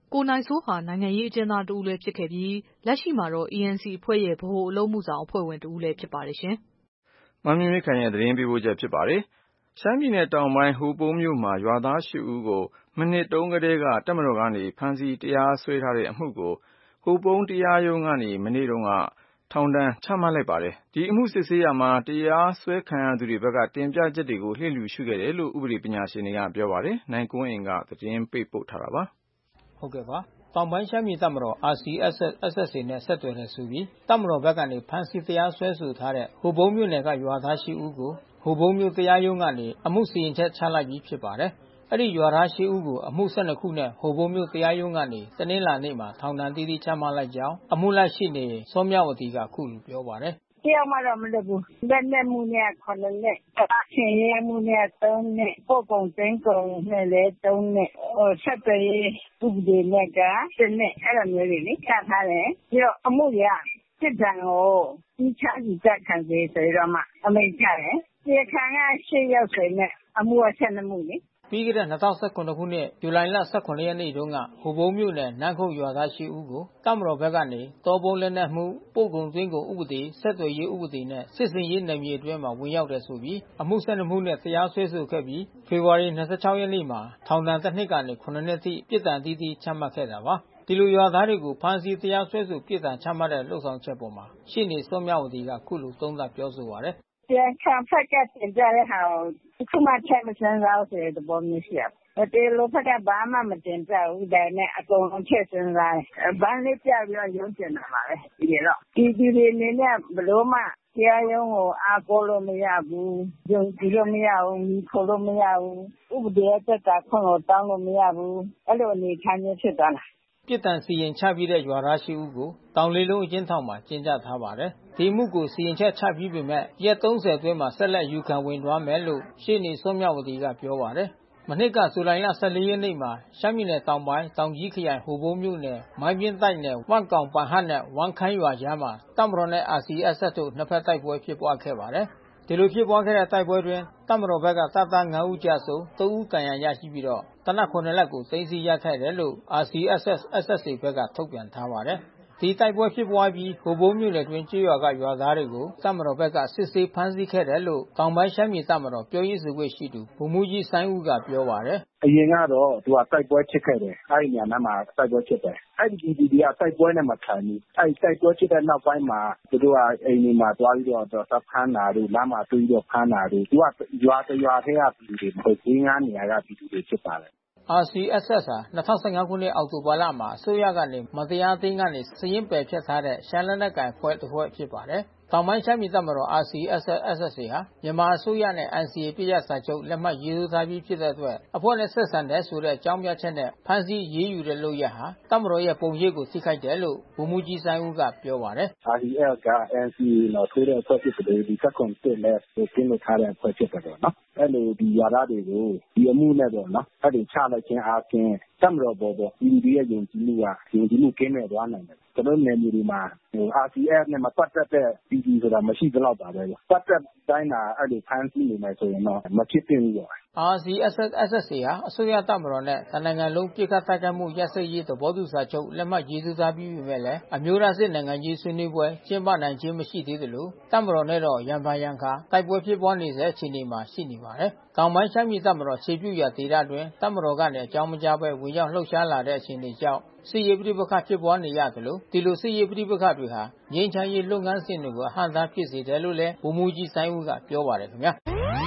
ကိုနိုင်စိုးဟာနိုင်ငံရေးအကျဉ်းသားတဦးလည်းဖြစ်ခဲ့ပြီးလက်ရှိမှာတော့ ANC အဖွဲ့ရဲ့ဗဟိုအလုပ်မှုဆောင်အဖွဲ့ဝင်တဦးလည်းဖြစ်ပါတယ်ရှင်။မမြင့်မြင့်ခိုင်ရဲ့သတင်းပေးပို့ချက်ဖြစ်ပါတယ်။ရှမ်းပြည်နယ်တောင်ပိုင်းဟိုပုံးမြို့မှာရွာသား8ဦးကိုမနှစ်တုန်းကတည်းကတပ်မတော်ကနေဖမ်းဆီးတရားစွဲထားတဲ့အမှုကိုဟိုပုံးတရားရုံးကနေမနေ့တုန်းကထောင်ဒဏ်ချမှတ်လိုက်ပါတယ်။ဒီအမှုစစ်ဆေးရာမှာတရားစွဲခံရသူတွေဘက်ကတင်ပြချက်တွေကိုလျစ်လျူရှုခဲ့တယ်လို့ဥပဒေပညာရှင်တွေကပြောပါတယ်။နိုင်ကွန်းအိမ်ကသတင်းပေးပို့ထားတာပါ။ဟုတ်ကဲ့ပါ။တောင်ပိုင်းရှမ်းပြည်တပ်မတော် RCSS/SSA နဲ့ဆက်သွယ်တဲ့ဆိုပြီးတပ်မတော်ဘက်ကနေဖမ်းဆီးတရားစွဲဆိုထားတဲ့ဟိုပုံးမြို့နယ်ကရွာသား8ဦးကိုဟိုပုံးမြို့တရားရုံးကနေအမှုစီရင်ချက်ချလိုက်ပြီးဖြစ်ပါတယ်။အဲ့ဒီရွာသား8ဦးကိုအမှု12ခုနဲ့ဟိုပုံးမြို့တရားရုံးကနေတနင်္လာနေ့မှာထောင်ဒဏ်တီးတီးချမှတ်လိုက်ကြောင်းအမှုလိုက်ရှိနေစောမြဝတီကခုလိုပြောပါတယ်။တရားမှတော့မလုပ်ဘူး။လက်နဲ့မှုနဲ့9နှစ်အချင်းရဲမှုနဲ့3နှစ်ပို့ကုန်သိန်းကုန်နဲ့လည်း3နှစ်ဆက်သွယ်ရေးဥပဒေနဲ့က7နှစ်အဲ့လိုမျိုးတွေလေချထားတယ်။ပြီးတော့အမှုရစစ်တမ်းကိုကြီးချစီတက်ခံစေဆိုတော့မှအမိန့်ချတယ်။ဒီခံက8ယောက်ဆိုနဲ့အမှုက12မှုလေပြီးခဲ့တဲ့2019ခုနှစ်ဇူလိုင်လ18ရက်နေ့တုန်းကဟိုပုံးမြို့နယ်နန်းခုတ်ရွာသား8ဦးကိုတပ်မတော်ဘက်ကနေတောပုံးလက်နက်မှုပို့ကုန်သွင်းကုန်ဥပဒေဆက်သွယ်ရေးဥပဒေနဲ့စစ်စင်ရေးနယ်မြေအတွင်းမှာဝင်ရောက်တဲ့ဆိုပြီးအမှု12မှုနဲ့တရားစွဲဆိုခဲ့ပြီးဖေဖော်ဝါရီ26ရက်နေ့မှာထောင်ဒဏ်တစ်နှစ်ကနေ9နှစ်ထိပြစ်ဒဏ်တီးတီးချမှတ်ခဲ့တာပါဒီလိုရွာသားတွေကိုဖမ်းဆီးတရားစွဲဆိုပြစ်ဒဏ်ချမှတ်တဲ့လှုပ်ဆောင်ချက်ပေါ်မှာရှေ့နေစောမြဝတီကခုလိုသုံးသပ်ပြောဆိုပါတယ်ပြန်ခံဖက်ကတင်ကြတဲ့ဟာကိုခုမှချက်မစမ်းစားဆိုတဲ့သဘောမျိုးရှိတယ်။တေလိုဖက်ကဘာမှမတင်ကြဘူးဒါနဲ့အကုန်လုံးချက်စမ်းစားတယ်။ဘာလေးပြပြီးတော့ရုံးကျင်တာပါပဲ။ဒီတော့ဒီအနေနဲ့ဘလို့မှတရားရုံးကိုအားကိုးလို့မရဘူး။ယုံကြည်လို့မရဘူး။ခေါ်လို့မရဘူး။ဥပဒေအသက်တာခွင့်ကိုတောင်းလို့မရဘူး။အဲ့လိုအနေထားမျိုးဖြစ်သွားတာ။ပြစ်ဒဏ်စီရင်ချပြီးတဲ့ရွာသား8ဦးကိုတောင်လေးလုံးအကျဉ်းထောင်မှာကျင်းချထားပါတယ်။ဒီမှုကိုစီရင်ချက်ချပြီးပေမဲ့ရက်30အတွင်းမှာဆက်လက်ယူခံဝင်သွားမယ်လို့ရှေ့နေစောမြဝတီကပြောပါတယ်။မနှစ်ကဇူလိုင်လ14ရက်နေ့မှာရှမ်းပြည်နယ်တောင်ပိုင်းတောင်ကြီးခရိုင်ဟိုပုံးမြို့နယ်မိုင်းပြင်းတိုက်နယ်ဝမ်ကောင်ပန်ဟတ်နဲ့ဝမ်ခိုင်းရွာကြားမှာတပ်မတော်နဲ့ RCSS တို့နှစ်ဖက်တိုက်ပွဲဖြစ်ပွားခဲ့ပါတယ်။ဒီလိုဖြစ်ပွားခဲ့တဲ့တိုက်ပွဲတွင်တပ်မတော်ဘက်ကတပ်သား9ဦးကြာဆုံး3ဦးဒဏ်ရာရရှိပြီးတော့တနက်9လက်ကိုသိမ်းဆည်းရခဲ့တယ်လို့ RCSS/SSA ဘက်ကထုတ်ပြန်ထားပါတယ်။ဒီတိုက်ပွဲဖြစ်ပွားပြီးဟိုပုံးမြို့နယ်တွင်ကျေးရွာကရွာသားတွေကိုတပ်မတော်ဘက်ကစစ်ဆေးဖမ်းဆီးခဲ့တယ်လို့တောင်ပိုင်းရှမ်းပြည်တပ်မတော်ပြောရေးဆိုခွင့်ရှိသူဗိုလ်မှူးကြီးစိုင်းဦးကပြောပါတယ်အရင်ကတော့သူကတိုက်ပွဲဖြစ်ခဲ့တယ်အဲ့ဒီညနားမှာတိုက်ပွဲဖြစ်တယ်အဲ့ဒီဒီကတိုက်ပွဲနဲ့မခံဘူးအဲ့တိုက်ပွဲဖြစ်တဲ့နောက်ပိုင်းမှာသူတို့ကအိမ်တွေမှာတွားပြီးတော့တပ်ဖမ်းတာတွေလမ်းမှာတွေ့ပြီးတော့ဖမ်းတာတွေသူကရွာတရွာထဲကပြည်သူတွေမဟုတ်ဘူးငါးနေရာကပြည်သူတွေဖြစ်ပါတယ် RCSS ဟာ2015ခုနှစ်အောက်တိုဘာလမှာအစိုးရကနေမတရားသိမ်းကနေစည်ရင်ပယ်ဖျက်ထားတဲ့ရှမ်းလက်နက်ကိုင်ဖွဲ့တစ်ဖွဲ့ဖြစ်ပါတယ်။တောင်ပိုင်းရှမ်းပြည်တပ်မတော် RCSS/SSA ဟာမြန်မာအစိုးရနဲ့ NCA ပြည့်ရစာချုပ်လက်မှတ်ရေးထိုးထားပြီးဖြစ်တဲ့အတွက်အဖွဲ့နဲ့ဆက်ဆံတဲ့ဆိုတဲ့အကြောင်းပြချက်နဲ့ဖမ်းဆီးရေးယူတဲ့လုပ်ရဟာတပ်မတော်ရဲ့ပုံရိပ်ကိုထိခိုက်တယ်လို့ဗိုလ်မှူးကြီးစိုင်းဦးကပြောပါတယ်။ RCSS က NCA တော့ထိုးတဲ့အဖွဲ့ဖြစ်တယ်ဒီစက်ကွန်စစ်နဲ့ကျင်းလို့ထားတဲ့အဖွဲ့ဖြစ်တယ်နော်။အဲ့လိုဒီယာရတွေကိုဒီအမှုနဲ့ပေါ့နော်။အဲ့ဒီချလိုက်ခြင်းအားဖြင့်တပ်မတော်ပေါ်ဒီရဲ့ယုံကြည်မှုကင်းမဲ့သွားနိုင်တယ်။ကျွန်တော်နယ်မြေတွေမှာRCS နဲ့မပတ်သက်တဲ့ပြည်သူဆိုတာမရှိသလောက်ပါပဲ။ပတ်သက်တိုင်းတာအဲ့လိုဖမ်းဆီးနေမယ်ဆိုရင်တော့မဖြစ်သင့်ဘူးပေါ့။ RCSS/SSA ဟာအစိုးရတပ်မတော်နဲ့နိုင်ငံလုံးပြည်ခတ်တိုက်ခိုက်မှုရပ်စဲရေးသဘောတူစာချုပ်လက်မှတ်ရေးထိုးထားပြီးပေမဲ့လည်းအမျိုးသားစစ်နိုင်ငံရေးဆွေးနွေးပွဲကျင်းပနိုင်ခြင်းမရှိသေးသလိုတပ်မတော်နဲ့တော့ရန်ဖန်ရန်ခါတိုက်ပွဲဖြစ်ပွားနေဆဲအခြေအနေမှာရှိနေပါတယ်။တောင်ပိုင်းရှမ်းပြည်တပ်မတော်ခြေပြုရာဒေသတွင်တပ်မတော်ကနေအကြောင်းမကြားဘဲဝင်ရောက်လှုပ်ရှားလာတဲ့အခြေအနေကြောင့်စစ်ရေးပဋိပက္ခဖြစ်ပွားနေရသလိုဒီလိုစစ်ရေးပဋိပက္ခတွေဟာငြိမ်းချမ်းရေးလုပ်ငန်းစဉ်တွေကိုအဟန့်အတားဖြစ်စေတယ်လို့လည်းဗိုလ်မှူးကြီးစိုင်းဦးကပြောပါတယ်ခင်ဗျာ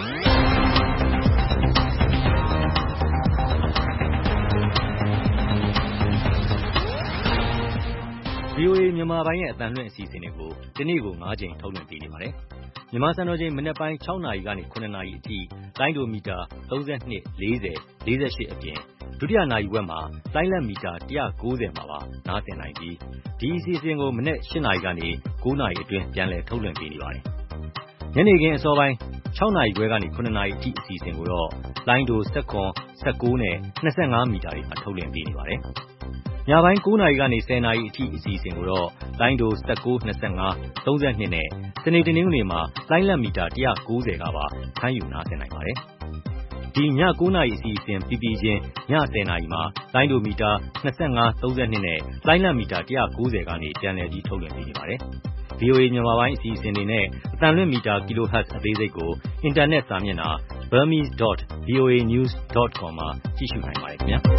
VOA မြန်မာပိုင်းရဲ့အသံလွှင့်အစီအစဉ်တွေကိုဒီနေ့ကို9ချိန်ထုတ်လွှင့်ပေးနေပါတယ်။မြန်မာစံတော်ချိန်မနက်ပိုင်း6နာရီကနေ9နာရီအထိလိုင်းဒိုမီတာ32 40 48အပြင်ဒုတိယနာရီဝက်မှာလိုင်းလက်မီတာ190မှာပါနားသင်နိုင်ပြီးဒီအစီအစဉ်ကိုမနက်8နာရီကနေ9နာရီအတွင်းပြန်လည်ထုတ်လွှင့်ပေးနေပါတယ်။ညနေခင်းအစောပိုင်း6နာရီခွဲကနေ9နာရီအထိအစီအစဉ်ကိုတော့လိုင်းဒို19နဲ့25မီတာတွေမှာထုတ်လွှင့်ပေးနေပါတယ်။ညပိုင်း9နာရီကနေ10နာရီအထိအစီအစဉ်ကိုတော့လိုင်းဒို19 25 32နဲ့စနေတနင်္ဂနွေမှာလိုင်းလက်မီတာ190ကပါဖမ်းယူနားဆင်နိုင်ပါတယ်။ဒီည9:00 နာရီအစီအစဉ်ပြီးပြီးချင်းည10:00 နာရီမှာလိုင်းဒိုမီတာ25 32နဲ့လိုင်းလံမီတာ190ကနေပြန်လည်ပြီးထုတ်လွှင့်ပေးနေပါတယ်။ VOA မြန်မာပိုင်းအစီအစဉ်တွေနဲ့အသံလွှင့်မီတာ kHz အသေးစိတ်ကိုအင်တာနက်စာမျက်နှာ burmese.voanews.com မှာကြည့်ရှုနိုင်ပါတယ်ခင်ဗျာ။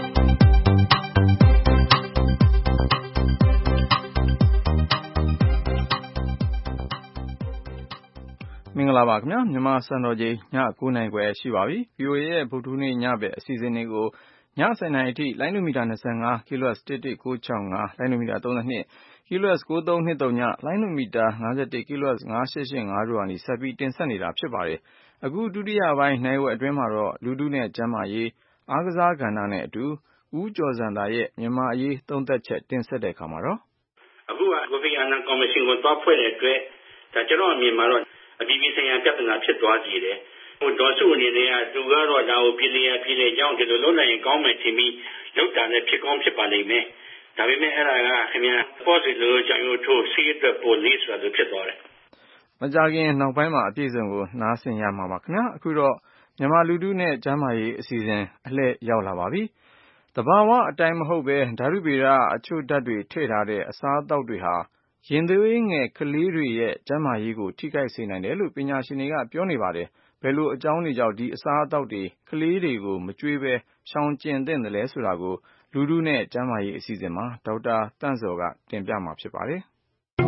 မင်္ဂလာပါခင်ဗျာမြန်မာစံတော်ချိန်ည9:00 နာရီခွဲရှိပါပြီ။ VOA ရဲ့ဗုဒ္ဓဟူးနေ့ညဘက်အစီအစဉ်တွေကိုည10:00 နာရီအထိလိုင်းဒိုမီတာ25 kHz 11965 လိုင်းဒိုမီတာ32 kHz 9323 လိုင်းဒိုမီတာ51 kHz 9885တို့ကနေဆက်ပြီးတင်ဆက်နေတာဖြစ်ပါတယ်။အခုဒုတိယပိုင်းနိုင်ဝက်အတွင်းမှာတော့လူထုနဲ့ကျန်းမာရေးအားကစားကဏ္ဍနဲ့အတူဦးကျော်ဇံသာရဲ့မြန်မာအရေးသုံးသပ်ချက်တင်ဆက်တဲ့အခါမှာတော့အခုကကိုဖီအာနန်ကော်မရှင်ကိုတွားဖွဲ့တဲ့အတွက်ဒါကျွန်တော်အမြင်မှာတော့အပြည်ပြည်ဆိုင်ရာပြဿနာဖြစ်သွားစေတယ်။ဒေါ်စုအနေနဲ့ကသူကတော့ဒါကိုပြည်လျာကြောင်းဒီလိုလုပ်နိုင်ရင်ကောင်းမယ်ထင်ပြီးလုပ်တာလည်းဖြစ်ကောင်းဖြစ်ပါလိမ့်မယ်။ဒါပေမဲ့အဲ့ဒါကခင်ဗျာပေါ်စီလိုကြောင်ရိုးထိုးစီးအတွက်ပိုလေးဆိုတာလိုဖြစ်သွားတယ်။မကြခင်နောက်ပိုင်းမှာအပြည့်စုံကိုနားဆင်ရမှာပါခင်ဗျာ။အခုတော့မြန်မာလူထုနဲ့ကျန်းမာရေးအစီအစဉ်အလှည့်ရောက်လာပါပြီ။သဘာဝအတိုင်းမဟုတ်ပဲဓာတုဗေဒအချို့ဓာတ်တွေထည့်ထားတဲ့အစားအသောက်တွေဟာရင်သွေးငယ်ကလေးတွေရဲ့ကျန်းမာရေးကိုထိခိုက်စေနိုင်တယ်လို့ပညာရှင်တွေကပြောနေပါတယ်။ဘယ်လိုအကြောင်းတွေကြောင့်ဒီအစားအသောက်တွေကလေးတွေကိုမကျွေးဘဲရှောင်ကျဉ်သင့်တယ်လဲဆိုတာကိုလူထုနဲ့ကျန်းမာရေးအစီအစဉ်မှာဒေါက်တာတန့်ဇော်ကတင်ပြမှာဖြစ်ပါတယ်။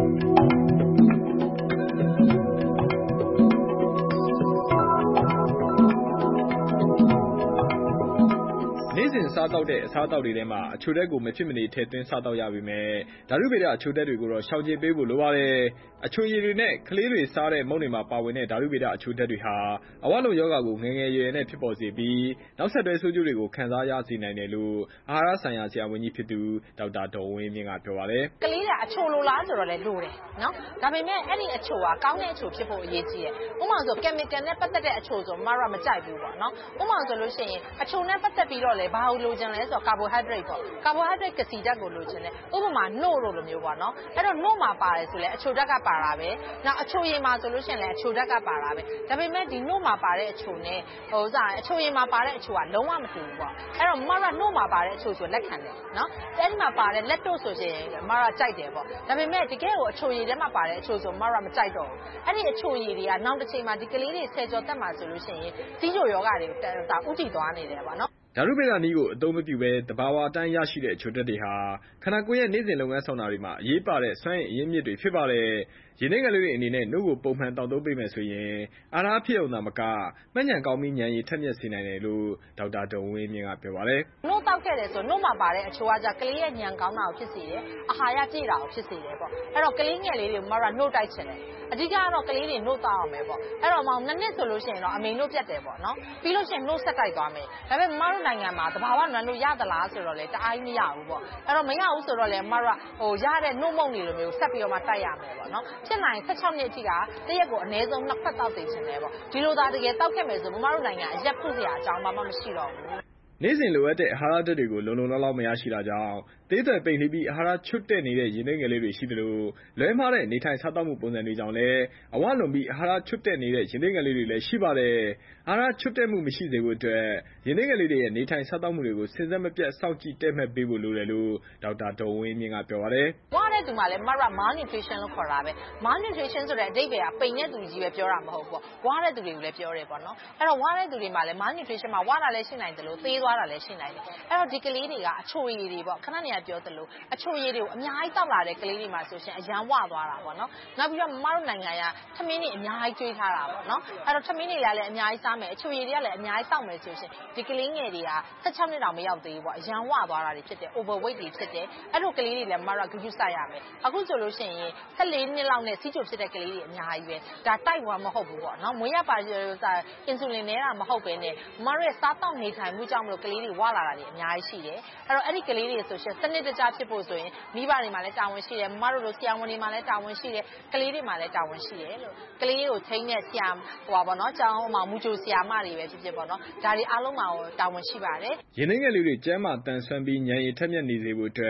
နေ့စဉ်စားတောက်တဲ့အစားအသောက်တွေထဲမှာအချိုဓာတ်ကိုမဖြစ်မနေထည့်သွင်းစားတောက်ရပေမဲ့ဓာတုဗေဒအချိုဓာတ်တွေကိုတော့ရှောင်ကျဉ်ပေးဖို့လိုပါတယ်။အချိုရည်တွေနဲ့ကလေးတွေစားတဲ့မုန့်တွေမှာပါဝင်တဲ့ဓာတုဗေဒအချိုဓာတ်တွေဟာအဝလုံရောဂါကိုငယ်ငယ်ရွယ်ရွယ်နဲ့ဖြစ်ပေါ်စေပြီးနောက်ဆက်တွဲဆိုးကျိုးတွေကိုခံစားရစေနိုင်တယ်လို့အာဟာရဆိုင်ရာဆရာဝန်ကြီးဖြစ်သူဒေါက်တာဒေါ်ဝင်းမြင့်ကပြောပါတယ်။ကလေးကအချိုလိုလားဆိုတော့လည်းလိုတယ်နော်။ဒါပေမဲ့အဲ့ဒီအချိုကကောင်းတဲ့အချိုဖြစ်ဖို့အရေးကြီးတယ်။ဥပမာဆို chemical နဲ့ပတ်သက်တဲ့အချိုဆိုမမကြိုက်ဘူးပေါ့နော်။ဥပမာဆိုလို့ရှိရင်အချိုနဲ့ပတ်သက်ပြီးတော့လည်းဘာလို့လိုချင်လဲဆိုတော့ carbohydrate ပေါ့ carbohydrate ကစီဓာတ်ကိုလိုချင်တယ်ဥပမာနှုတ်လို့လိုမျိုးပေါ့နော်အဲ့တော့နှုတ်မှာပါတယ်ဆိုလဲအချိုဓာတ်ကပါတာပဲနောက်အချိုရည်မှာဆိုလို့ရှိရင်လည်းအချိုဓာတ်ကပါတာပဲဒါပေမဲ့ဒီနှုတ်မှာပါတဲ့အချိုနဲ့အချိုရည်မှာပါတဲ့အချိုကလုံးဝမတူဘူးပေါ့အဲ့တော့မမနှုတ်မှာပါတဲ့အချိုဆိုလက်ခံတယ်နော်အဲ့ဒီမှာပါတဲ့လက်တို့ဆိုရင်မမကြိုက်တယ်ပေါ့ဒါပေမဲ့တကယ်ကိုအချိုရည်ထဲမှာပါတဲ့အချိုဆိုမမကြိုက်တော့ဘူးအဲ့ဒီအချိုရည်တွေကနောက်တစ်ချိန်မှာဒီကလေးတွေဆယ်ကျော်တက်မှာဆိုလို့ရှိရင်စီးချိုယောဂါတွေဥတည်သွားနေတယ်ပေါ့နော်ဓာတုဗေဒနည်းကိုအသုံးမပြုဘဲတဘာဝအတိုင်းရရှိတဲ့အချိုဓာတ်တွေဟာခန္ဓာကိုယ်ရဲ့နေ့စဉ်လုပ်ငန်းဆောင်တာတွေမှာအရေးပါတဲ့စွမ်းအင်အရင်းမြစ်တွေဖြစ်ပါတယ်။ရင်းနှီးငယ်လေးတွေအနေနဲ့နှုတ်ကိုပုံမှန်တောက်သုံးပေးမယ်ဆိုရင်အာဟာရဖြစ်အောင်သာမကမှတ်ဉာဏ်ကောင်းပြီးဉာဏ်ရည်ထက်မြက်စေနိုင်တယ်လို့ဒေါက်တာဒေါ်ဝင်းမြင့်ကပြောပါတယ်။နှုတ်တောက်ခဲ့တယ်ဆိုနှုတ်မှာပါတဲ့အချိုကကြကလေးရဲ့ဉာဏ်ကောင်းတာကိုဖြစ်စေတယ်။အာဟာရပြည့်တာကိုဖြစ်စေတယ်ပေါ့။အဲ့တော့ကလေးငယ်လေးတွေကိုမမနှုတ်တိုက်ချင်တယ်။အဓိကတော့ကလေးတွေနှုတ်တောက်အောင်ပဲပေါ့။အဲ့တော့2နှစ်ဆိုလို့ရှိရင်တော့အမေနှုတ်ပြတ်တယ်ပေါ့နော်။ပြီးလို့ရှိရင်နှုတ်ဆက်တိုက်သွားမယ်။ဒါပေမဲ့မမတို့နိုင်ငံမှာတဘာဝနွမ်းလို့ရသလားဆိုတော့လေတအားမရဘူးပေါ့အဲ့တော့မရဘူးဆိုတော့လေမမတို့ရတဲ့နှုတ်မုံတွေလိုမျိုးဆက်ပြီးတော့မှတိုက်ရမယ်ပေါ့နော်ဖြစ်နိုင်16နှစ်အထိကတရက်ကိုအနည်းဆုံး2ဖက်တောက်သိချင်တယ်ပေါ့ဒီလိုသာတကယ်တောက်ခဲ့မယ်ဆိုမမတို့နိုင်ငံအရက်ဖုစရာအကြောင်းမှမရှိတော့ဘူးနေ့စဉ်လိုအပ်တဲ့အာဟာရဓာတ်တွေကိုလုံလုံလောက်လောက်မရရှိတာကြောင့်သေးသွယ်ပိန်လှီးပြီးအာဟာရချွတ်တဲ့နေတဲ့ရင်းနှီးငယ်လေးတွေရှိသလိုလွဲမှားတဲ့နေထိုင်စားသောက်မှုပုံစံတွေကြောင့်လည်းအဝလွန်ပြီးအာဟာရချွတ်တဲ့နေတဲ့ရင်းနှီးငယ်လေးတွေလည်းရှိပါတယ်။အာဟာရချွတ်တဲ့မှုမရှိစေဖို့အတွက်ရင်းနှီးငယ်လေးတွေရဲ့နေထိုင်စားသောက်မှုတွေကိုစဉ်ဆက်မပြတ်စောင့်ကြည့်တဲ့မှတ်ပေးဖို့လိုတယ်လို့ဒေါက်တာဒေါ်ဝင်းမြင့်ကပြောပါတယ်။ဝါတဲ့သူမှလည်းmalnutrition လို့ခေါ်တာပဲ။ malnutrition ဆိုတဲ့အဓိပ္ပာယ်ကပိန်တဲ့သူကြီးပဲပြောတာမဟုတ်ဘူးပေါ့။ဝါတဲ့သူတွေကိုလည်းပြောတယ်ပေါ့နော်။အဲ့တော့ဝါတဲ့သူတွေမှာလည်း malnutrition မှာဝါတာလည်းရှိနိုင်တယ်လို့သေးသွားတာလည်းရှိနိုင်တယ်။အဲ့တော့ဒီကလေးတွေကအချိုရည်တွေပေါ့ခဏနေရပြောသလိုအချိုရည်တွေကိုအများကြီးတောက်လာတဲ့ကလေးတွေမှာဆိုရှင်အရန်ဝသွားတာပေါ့နော်နောက်ပြီးတော့မမတို့နိုင်ငံကထမင်းတွေအများကြီးကျွေးထားတာပေါ့နော်အဲ့တော့ထမင်းတွေကလည်းအများကြီးစားမယ်အချိုရည်တွေကလည်းအများကြီးတောက်မယ်ဆိုရှင်ဒီကလေးငယ်တွေက16နှစ်တောင်မရောက်သေးဘူးပေါ့အရန်ဝသွားတာတွေဖြစ်တယ် overweight တွေဖြစ်တယ်အဲ့လိုကလေးတွေလည်းမမတို့ဂရုစိုက်ရမယ်အခုဆိုလို့ရှိရင်14နှစ်လောက်နဲ့စီးချိုဖြစ်တဲ့ကလေးတွေအများကြီးပဲဒါ type 1မဟုတ်ဘူးပေါ့နော်မွေးရပါအင်ဆူလင်နဲတာမဟုတ်ဘဲနဲ့မမတို့ရဲ့စားတောက်နေထိုင်မှုကြောင့်မလို့ကလေးတွေဝလာတာတွေအများကြီးရှိတယ်အဲ့တော့အဲ့ဒီကလေးတွေဆိုရှင်စနစ်တကျဖြစ်ဖို့ဆိုရင်မိဘတွေမှာလည်းတာဝန်ရှိတယ်မမတို့လိုဆရာဝန်တွေမှာလည်းတာဝန်ရှိတယ်ကလေးတွေမှာလည်းတာဝန်ရှိတယ်လို့ကလေးကိုထိန်းတဲ့ဆရာပေါ့နော်ကျောင်းမှာမူဂျိုဆရာမတွေပဲဖြစ်ပေါ့နော်ဒါတွေအားလုံးမှာတာဝန်ရှိပါတယ်ရင်းနှီးငယ်လေးတွေကျန်းမာတန်ဆွမ်းပြီးဉာဏ်ရည်ထက်မြက်နေစေဖို့အတွက်ပ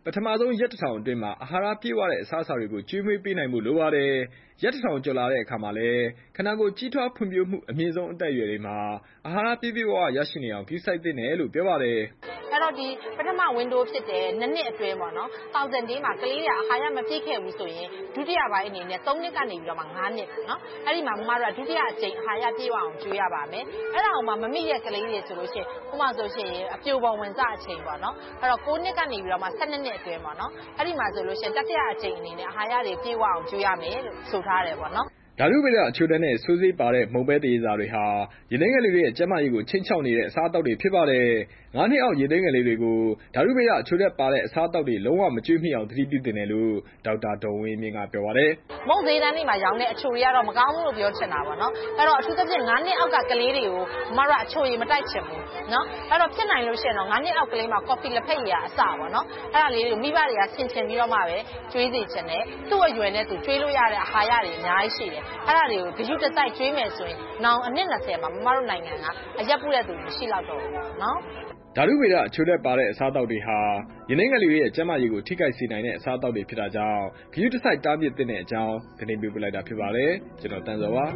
ထမဆုံးရက်တစ်ထောင်အတွင်းမှာအာဟာရပြည့်ဝတဲ့အစားအစာတွေကိုကျွေးမွေးပေးနိုင်မှုလိုပါတယ်ရက်တစ်ထောင်ကျော်လာတဲ့အခါမှာလည်းခန္ဓာကိုယ်ကြီးထွားဖွံ့ဖြိုးမှုအမြင့်ဆုံးအသက်အရွယ်တွေမှာအာဟာရပြည့်ပြည့်ဝဝရရှိနေအောင်ပြုစိုက်သင့်တယ်လို့ပြောပါတယ်အဲ့တော့ဒီပထမ window ဖြစ်တဲ့နှစ်အတွင်းပေါ့နော်1000 dayမှာကလေးတွေအာဟာရမပြည့်ခဲ့ဘူးဆိုရင်ဒုတိယပိုင်းအနေနဲ့3နှစ်ကနေပြီးတော့မှ5နှစ်ပေါ့နော်အဲ့ဒီမှာမမတို့ကဒုတိယအကြိမ်အာဟာရပြည့်ဝအောင်ကျွေးရပါမယ်အဲ့ဒါအောင်မှမမိတဲ့ကလေးတွေဆိုလို့ရှိရင်ဥပမာဆိုရှင်အပြိုပေါ်ဝင်စအချိန်ပေါ့နော်အဲ့တော့9နှစ်ကနေပြီးတော့မှ12နှစ်အတွင်းပေါ့နော်အဲ့ဒီမှာဆိုလို့ရှိရင်တတိယအကြိမ်အနေနဲ့အာဟာရတွေပြည့်ဝအောင်ကျွေးရမယ်လို့ဆိုထားတယ်ပေါ့နော်ဓာတုဗေဒအချိုတန်းနဲ့ဆိုးစေးပါတဲ့မုံပဲသေးစားတွေဟာရေနှင်းငယ်လေးတွေရဲ့ကျန်းမာရေးကိုချိန်ချောက်နေတဲ့အစားအသောက်တွေဖြစ်ပါတယ်9နှစ်အောက်ရေနှင်းငယ်လေးတွေကိုဓာတုဗေဒအချိုတက်ပါတဲ့အစားအသောက်တွေလုံးဝမကျွေးမိအောင်သတိပြုသင့်တယ်လို့ဒေါက်တာဒေါ်ဝင်းမြင့်ကပြောပါတယ်မုံသေးတန်းတွေမှာရောင်းတဲ့အချိုတွေကတော့မကောင်းဘူးလို့ပြောချင်တာပေါ့နော်အဲ့တော့အထူးသဖြင့်9နှစ်အောက်ကကလေးတွေကိုမမတို့အချိုရည်မတိုက်ချင်ဘူးနော်အဲ့တော့ဖြစ်နိုင်လို့ရှိရင်တော့9နှစ်အောက်ကလေးမှာကော်ဖီလက်ဖက်ရည်အစပေါ့နော်အဲ့ဒါလေးတွေကိုမိဘတွေကဆင်ခြင်ပြီးတော့မှပဲကျွေးစေချင်တယ်သူ့အရွယ်နဲ့သူကျွေးလို့ရတဲ့အာဟာရတွေအများကြီးရှိတယ်အဲ့ဒါတွေကိုဂရုတစိုက်ကျွေးမယ်ဆိုရင်နောင်အနှစ်20မှာမမတို့နိုင်ငံကအရက်ပုတဲ့သူမရှိတော့ဘူးနော်ဓာတုဗေဒအချိုတက်ပါတဲ့အစားအသောက်တွေဟာရေနှင်းငယ်လေးရဲ့ကျန်းမာရေးကိုထိခိုက်စေနိုင်တဲ့အစားအသောက်တွေဖြစ်တာကြောင့်ဂရုတစိုက်တားမြစ်သင့်တဲ့အကြောင်းသတင်းပေးပို့လိုက်တာဖြစ်ပါတယ်ကျွန်တော်တန်းစောပါ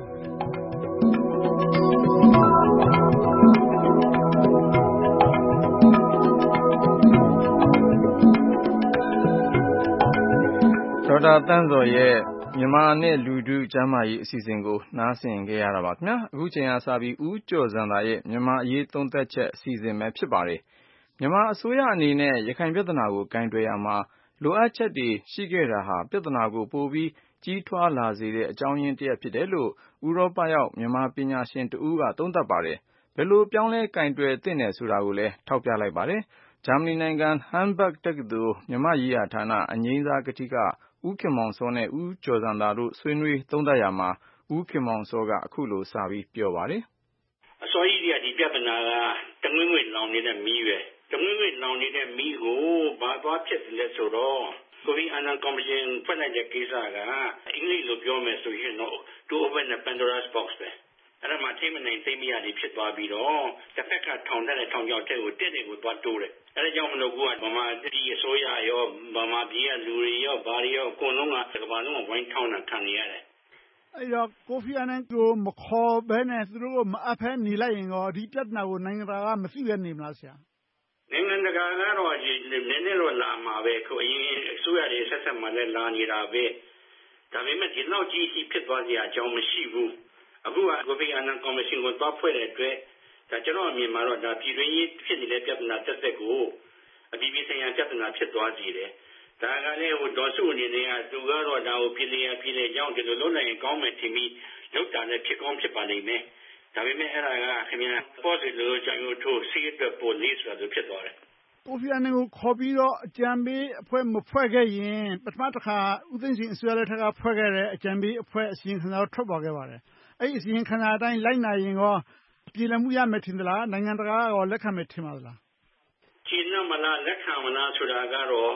ဒေါက်တာတန်းစောရဲ့မြန်မာနဲ့လူထုကျန်းမာရေးအစီအစဉ်ကိုနားဆင်ကြရတာပါခင်ဗျာအခုချိန်ကစပြီးဦးကျော်စံသာရဲ့မြန်မာအရေးသုံးသပ်ချက်အစီအစဉ်ပဲဖြစ်ပါတယ်မြန်မာအစိုးရအနေနဲ့ရခိုင်ပြဿနာကိုကိုင်တွယ်ရမှာလိုအပ်ချက်တွေရှိခဲ့တာဟာပြဿနာကိုပိုပြီးကြီးထွားလာစေတဲ့အကြောင်းရင်းတစ်ရပ်ဖြစ်တယ်လို့ဥရောပရောက်မြန်မာပညာရှင်တဦးကသုံးသပ်ပါတယ်ဘယ်လိုပြောင်းလဲကိုင်တွယ်သင့်တယ်ဆိုတာကိုလည်းထောက်ပြလိုက်ပါတယ်ဂျာမနီနိုင်ငံဟမ်းဘဂ်တက္ကသိုလ်မြန်မာရေးရာဌာနအငြိမ်းစားကထိကဦးခင်မောင်စောနဲ့ဦးကျော်စံသာတို့ဆွေးနွေးသုံးသပ်ရာမှာဦးခင်မောင်စောကအခုလိုစပြီးပြောပါတယ်အစောကြီးကဒီပြဿနာကတငွေ့ငွေ့လောင်နေတဲ့မီးပဲတငွေ့ငွေ့လောင်နေတဲ့မီးကိုဘာသွားဖြစ်တယ်လဲဆိုတော့ကိုဗစ်အနန်ကော်မရှင်ဖွဲ့လိုက်တဲ့ကိစ္စကအင်္ဂလိပ်လိုပြောမယ်ဆိုရင်တော့ to open the Pandora's box ပဲအဲ့ဒါမှထိမနိုင်သိမရတွေဖြစ်သွားပြီးတော့တစ်ဖက်ကထောင်တဲ့ထောင်ချောက်တဲ့ကိုတက်တယ်ကိုသွားတိုးတယ်အဲ့ဒါကြောင့်မလို့ကဗမာပြည်အစိုးရရောဗမာပြည်ကလူတွေရောဘာတွေရောအကုန်လုံးကကမ္ဘာလုံးကဝိုင်းထောင်းတာခံနေရတယ်အဲ့တော့ကိုဖီအာနန်ကိုမခေါ်ဘဲနဲ့သူတို့ကိုမအပ်ဖဲနေလိုက်ရင်ရောဒီပြဿနာကိုနိုင်ငံတကာကမသိပဲနေမလားဆရာနိုင်ငံတကာကတော့နည်းနည်းတော့လာမှာပဲကိုအရင်အစိုးရတွေဆက်ဆက်မှလည်းလာနေတာပဲဒါပေမဲ့ဒီလောက်ကြီးဖြစ်သွားစရာအကြောင်းမရှိဘူးအခုကကိုဗစ်အနန်ကော်မရှင်ကိုတွားဖွဲ့တဲ့အတွက်ဒါကျွန်တော်အမြင်မှာတော့ဒါပြည်တွင်းရေးဖြစ်နေတဲ့ပြဿနာတက်တက်ကိုအပြည်ပြည်ဆိုင်ရာပြဿနာဖြစ်သွားစေတယ်ဒါကလည်းဒေါ်စုအနေနဲ့ကသူကတော့ဒါကိုပြည်လျာကြောင်းဒီလိုလုပ်နိုင်ရင်ကောင်းမယ်ထင်ပြီးလုပ်တာလည်းဖြစ်ကောင်းဖြစ်ပါလိမ့်မယ်ဒါပေမဲ့အဲ့ဒါကခင်ဗျာ positive ကြောင့်ထိုးစီးတဲ့ပေါ်လေးဆိုတာဖြစ်သွားတယ်ကိုဖီအာနန်ကိုခေါ်ပြီးတော့အကြံပေးအဖွဲ့မဖွဲ့ခဲ့ရင်ပထမတစ်ခါဦးသိန်းစိန်အစိုးရလက်ထက်ကဖွဲ့ခဲ့တဲ့အကြံပေးအဖွဲ့အစီရင်ခံစာထွက်ပေါ်ခဲ့ပါတယ်အဲ့ဒီအစီရင်ခံစာအတိုင်းလိုက်နာရင်ရောပြည်လည်မှုရမယ်ထင်သလားနိုင်ငံတကာကရောလက်ခံမယ်ထင်ပါသလားကျင်းနမလားလက်ခံမလားဆိုတာကတော့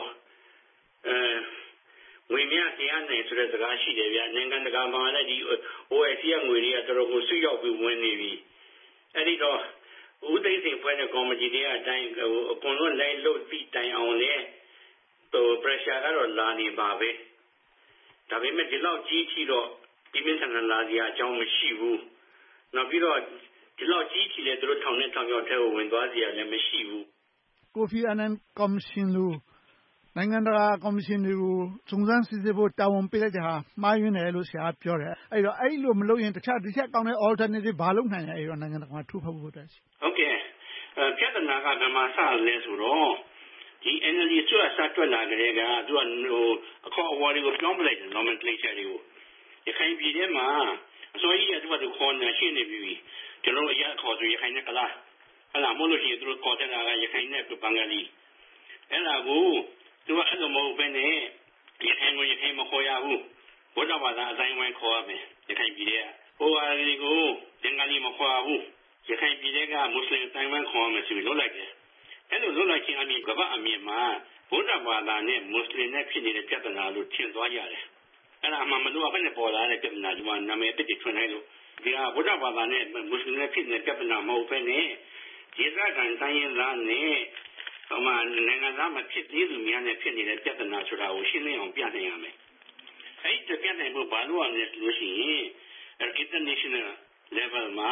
ငွေမြတရားနိုင်ဆိုတဲ့စကားရှိတယ်ဗျာနိုင်ငံတကာမှာလည်းဒီ OIC ကငွေတွေကတော်တော်ကိုဆွရောက်ပြီးဝင်နေပြီအဲ့ဒီတော့ဦးသိန်းစိန်ဖွဲ့တဲ့ကော်မတီတွေအတိုင်းအကုန်လုံးလိုက်လို့ပြီးတိုင်အောင်လေpressure ကတော့လာနေပါပဲဒါပေမဲ့ဒီလောက်ကြီးထီတော့ဒီမင်းထန်လာစရာအကြောင်းမရှိဘူးနောက်ပြီးတော့ဒီလောက်ကြီးထီလေသူတို့ထောင်နဲ့ထောင်ရောက်တဲ့ကိုဝင်သွားစရာလည်းမရှိဘူးကိုဖီအာနန်ကော်မရှင်လိုနိုင်ငံတကာကော်မရှင်တွေကိုစုံစမ်းစစ်ဆေးဖို့တာဝန်ပေးလိုက်တဲ့ဟာမှားယွင်းတယ်လို့ဆရာပြောတယ်အဲ့တော့အဲ့လိုမလုပ်ရင်တခြားဒီချက်ကောင်းတဲ့ alternative ဘာလုပ်နိုင်လဲအဲ့တော့နိုင်ငံတကာမှာထိုးဖောက်ဖို့တက်ရှိဟုတ်ကဲ့ပြဿနာကဓမ္မစလဲဆိုတော့ဒီ energy ဆွတ်ဆက်တွက်လာကြတဲ့ကသူကအခေါ်အဝါတွေကိုပြောင်းပလိုက်တယ် nomenclature တွေကိုရခိုင်ပြည်ထဲမှာအစိုးရကသူကခေါ်နေရှင်းနေပြီကျွန်တော်အရာခေါ်ဆိုရခိုင်နဲ့ကလားအဲ့ဒါမဟုတ်လို့ရှိရင်သူတို့ခေါ်တဲ့ကရခိုင်နဲ့ဘင်္ဂလီအဲ့ဒါကိုသူကအဲ့လိုမဟုတ်ဘဲနဲ့ရခိုင်ကိုရခိုင်မခေါ်ရဘူးဘုရားဘာသာအတိုင်းဝိုင်းခေါ်ရမယ်ရခိုင်ပြည်ထဲဟိုဟာဒီကိုဘင်္ဂလီမခေါ်ဘူးရခိုင်ပြည်ထဲကမွတ်စလင်အတိုင်းဝိုင်းခေါ်ရမယ်ဆိုပြီးလုပ်လိုက်တယ်အဲ့လိုလုပ်လိုက်ခြင်းအပြင်ကမ္ဘာအမြင်မှာဘုရားဘာသာနဲ့မွတ်စလင်နဲ့ဖြစ်နေတဲ့ပြဿနာလို့ထင်သွားကြတယ်အဲ့ဒါမှမလို့ဘယ်နဲ့ပေါ်လာတဲ့ပြဿနာဒီမှာနာမည်အစ်စ်ထွန်းလိုက်လို့ဒီဟာဘုရားဘာသာနဲ့မွတ်စလင်နဲ့ဖြစ်နေတဲ့ပြဿနာမဟုတ်ဘဲနဲ့ဒေသခံတိုင်းရင်းသားနဲ့နိုင်ငံသားမဖြစ်သေးသူများနဲ့ဖြစ်နေတဲ့ပြဿနာဆိုတာကိုရှင်းလင်းအောင်ပြနိုင်ရမယ်။အဲဒီပြနိုင်ဖို့ဘာလို့ရလဲဆိုလို့ရှိရင် international level မှာ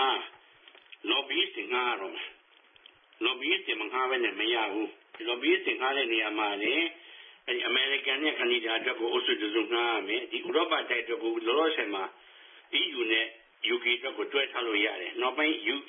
lobbyist တွေငှားရတော့မယ်။ lobbyist တွေမငှားဘဲနဲ့မရဘူး။ lobbyist တွေငှားတဲ့နေရာမှာလည်းအမေရိကန်နဲ့ကနေဒါအတွက်ကိုအုပ်စုတစုငှားရမယ်။ဒီဥရောပတိုက်အတွက်ကိုလောလောဆယ်မှာ EU နဲ့ UK အတွက်ကိုတွဲထားလို့ရတယ်။နောက်ပိုင်း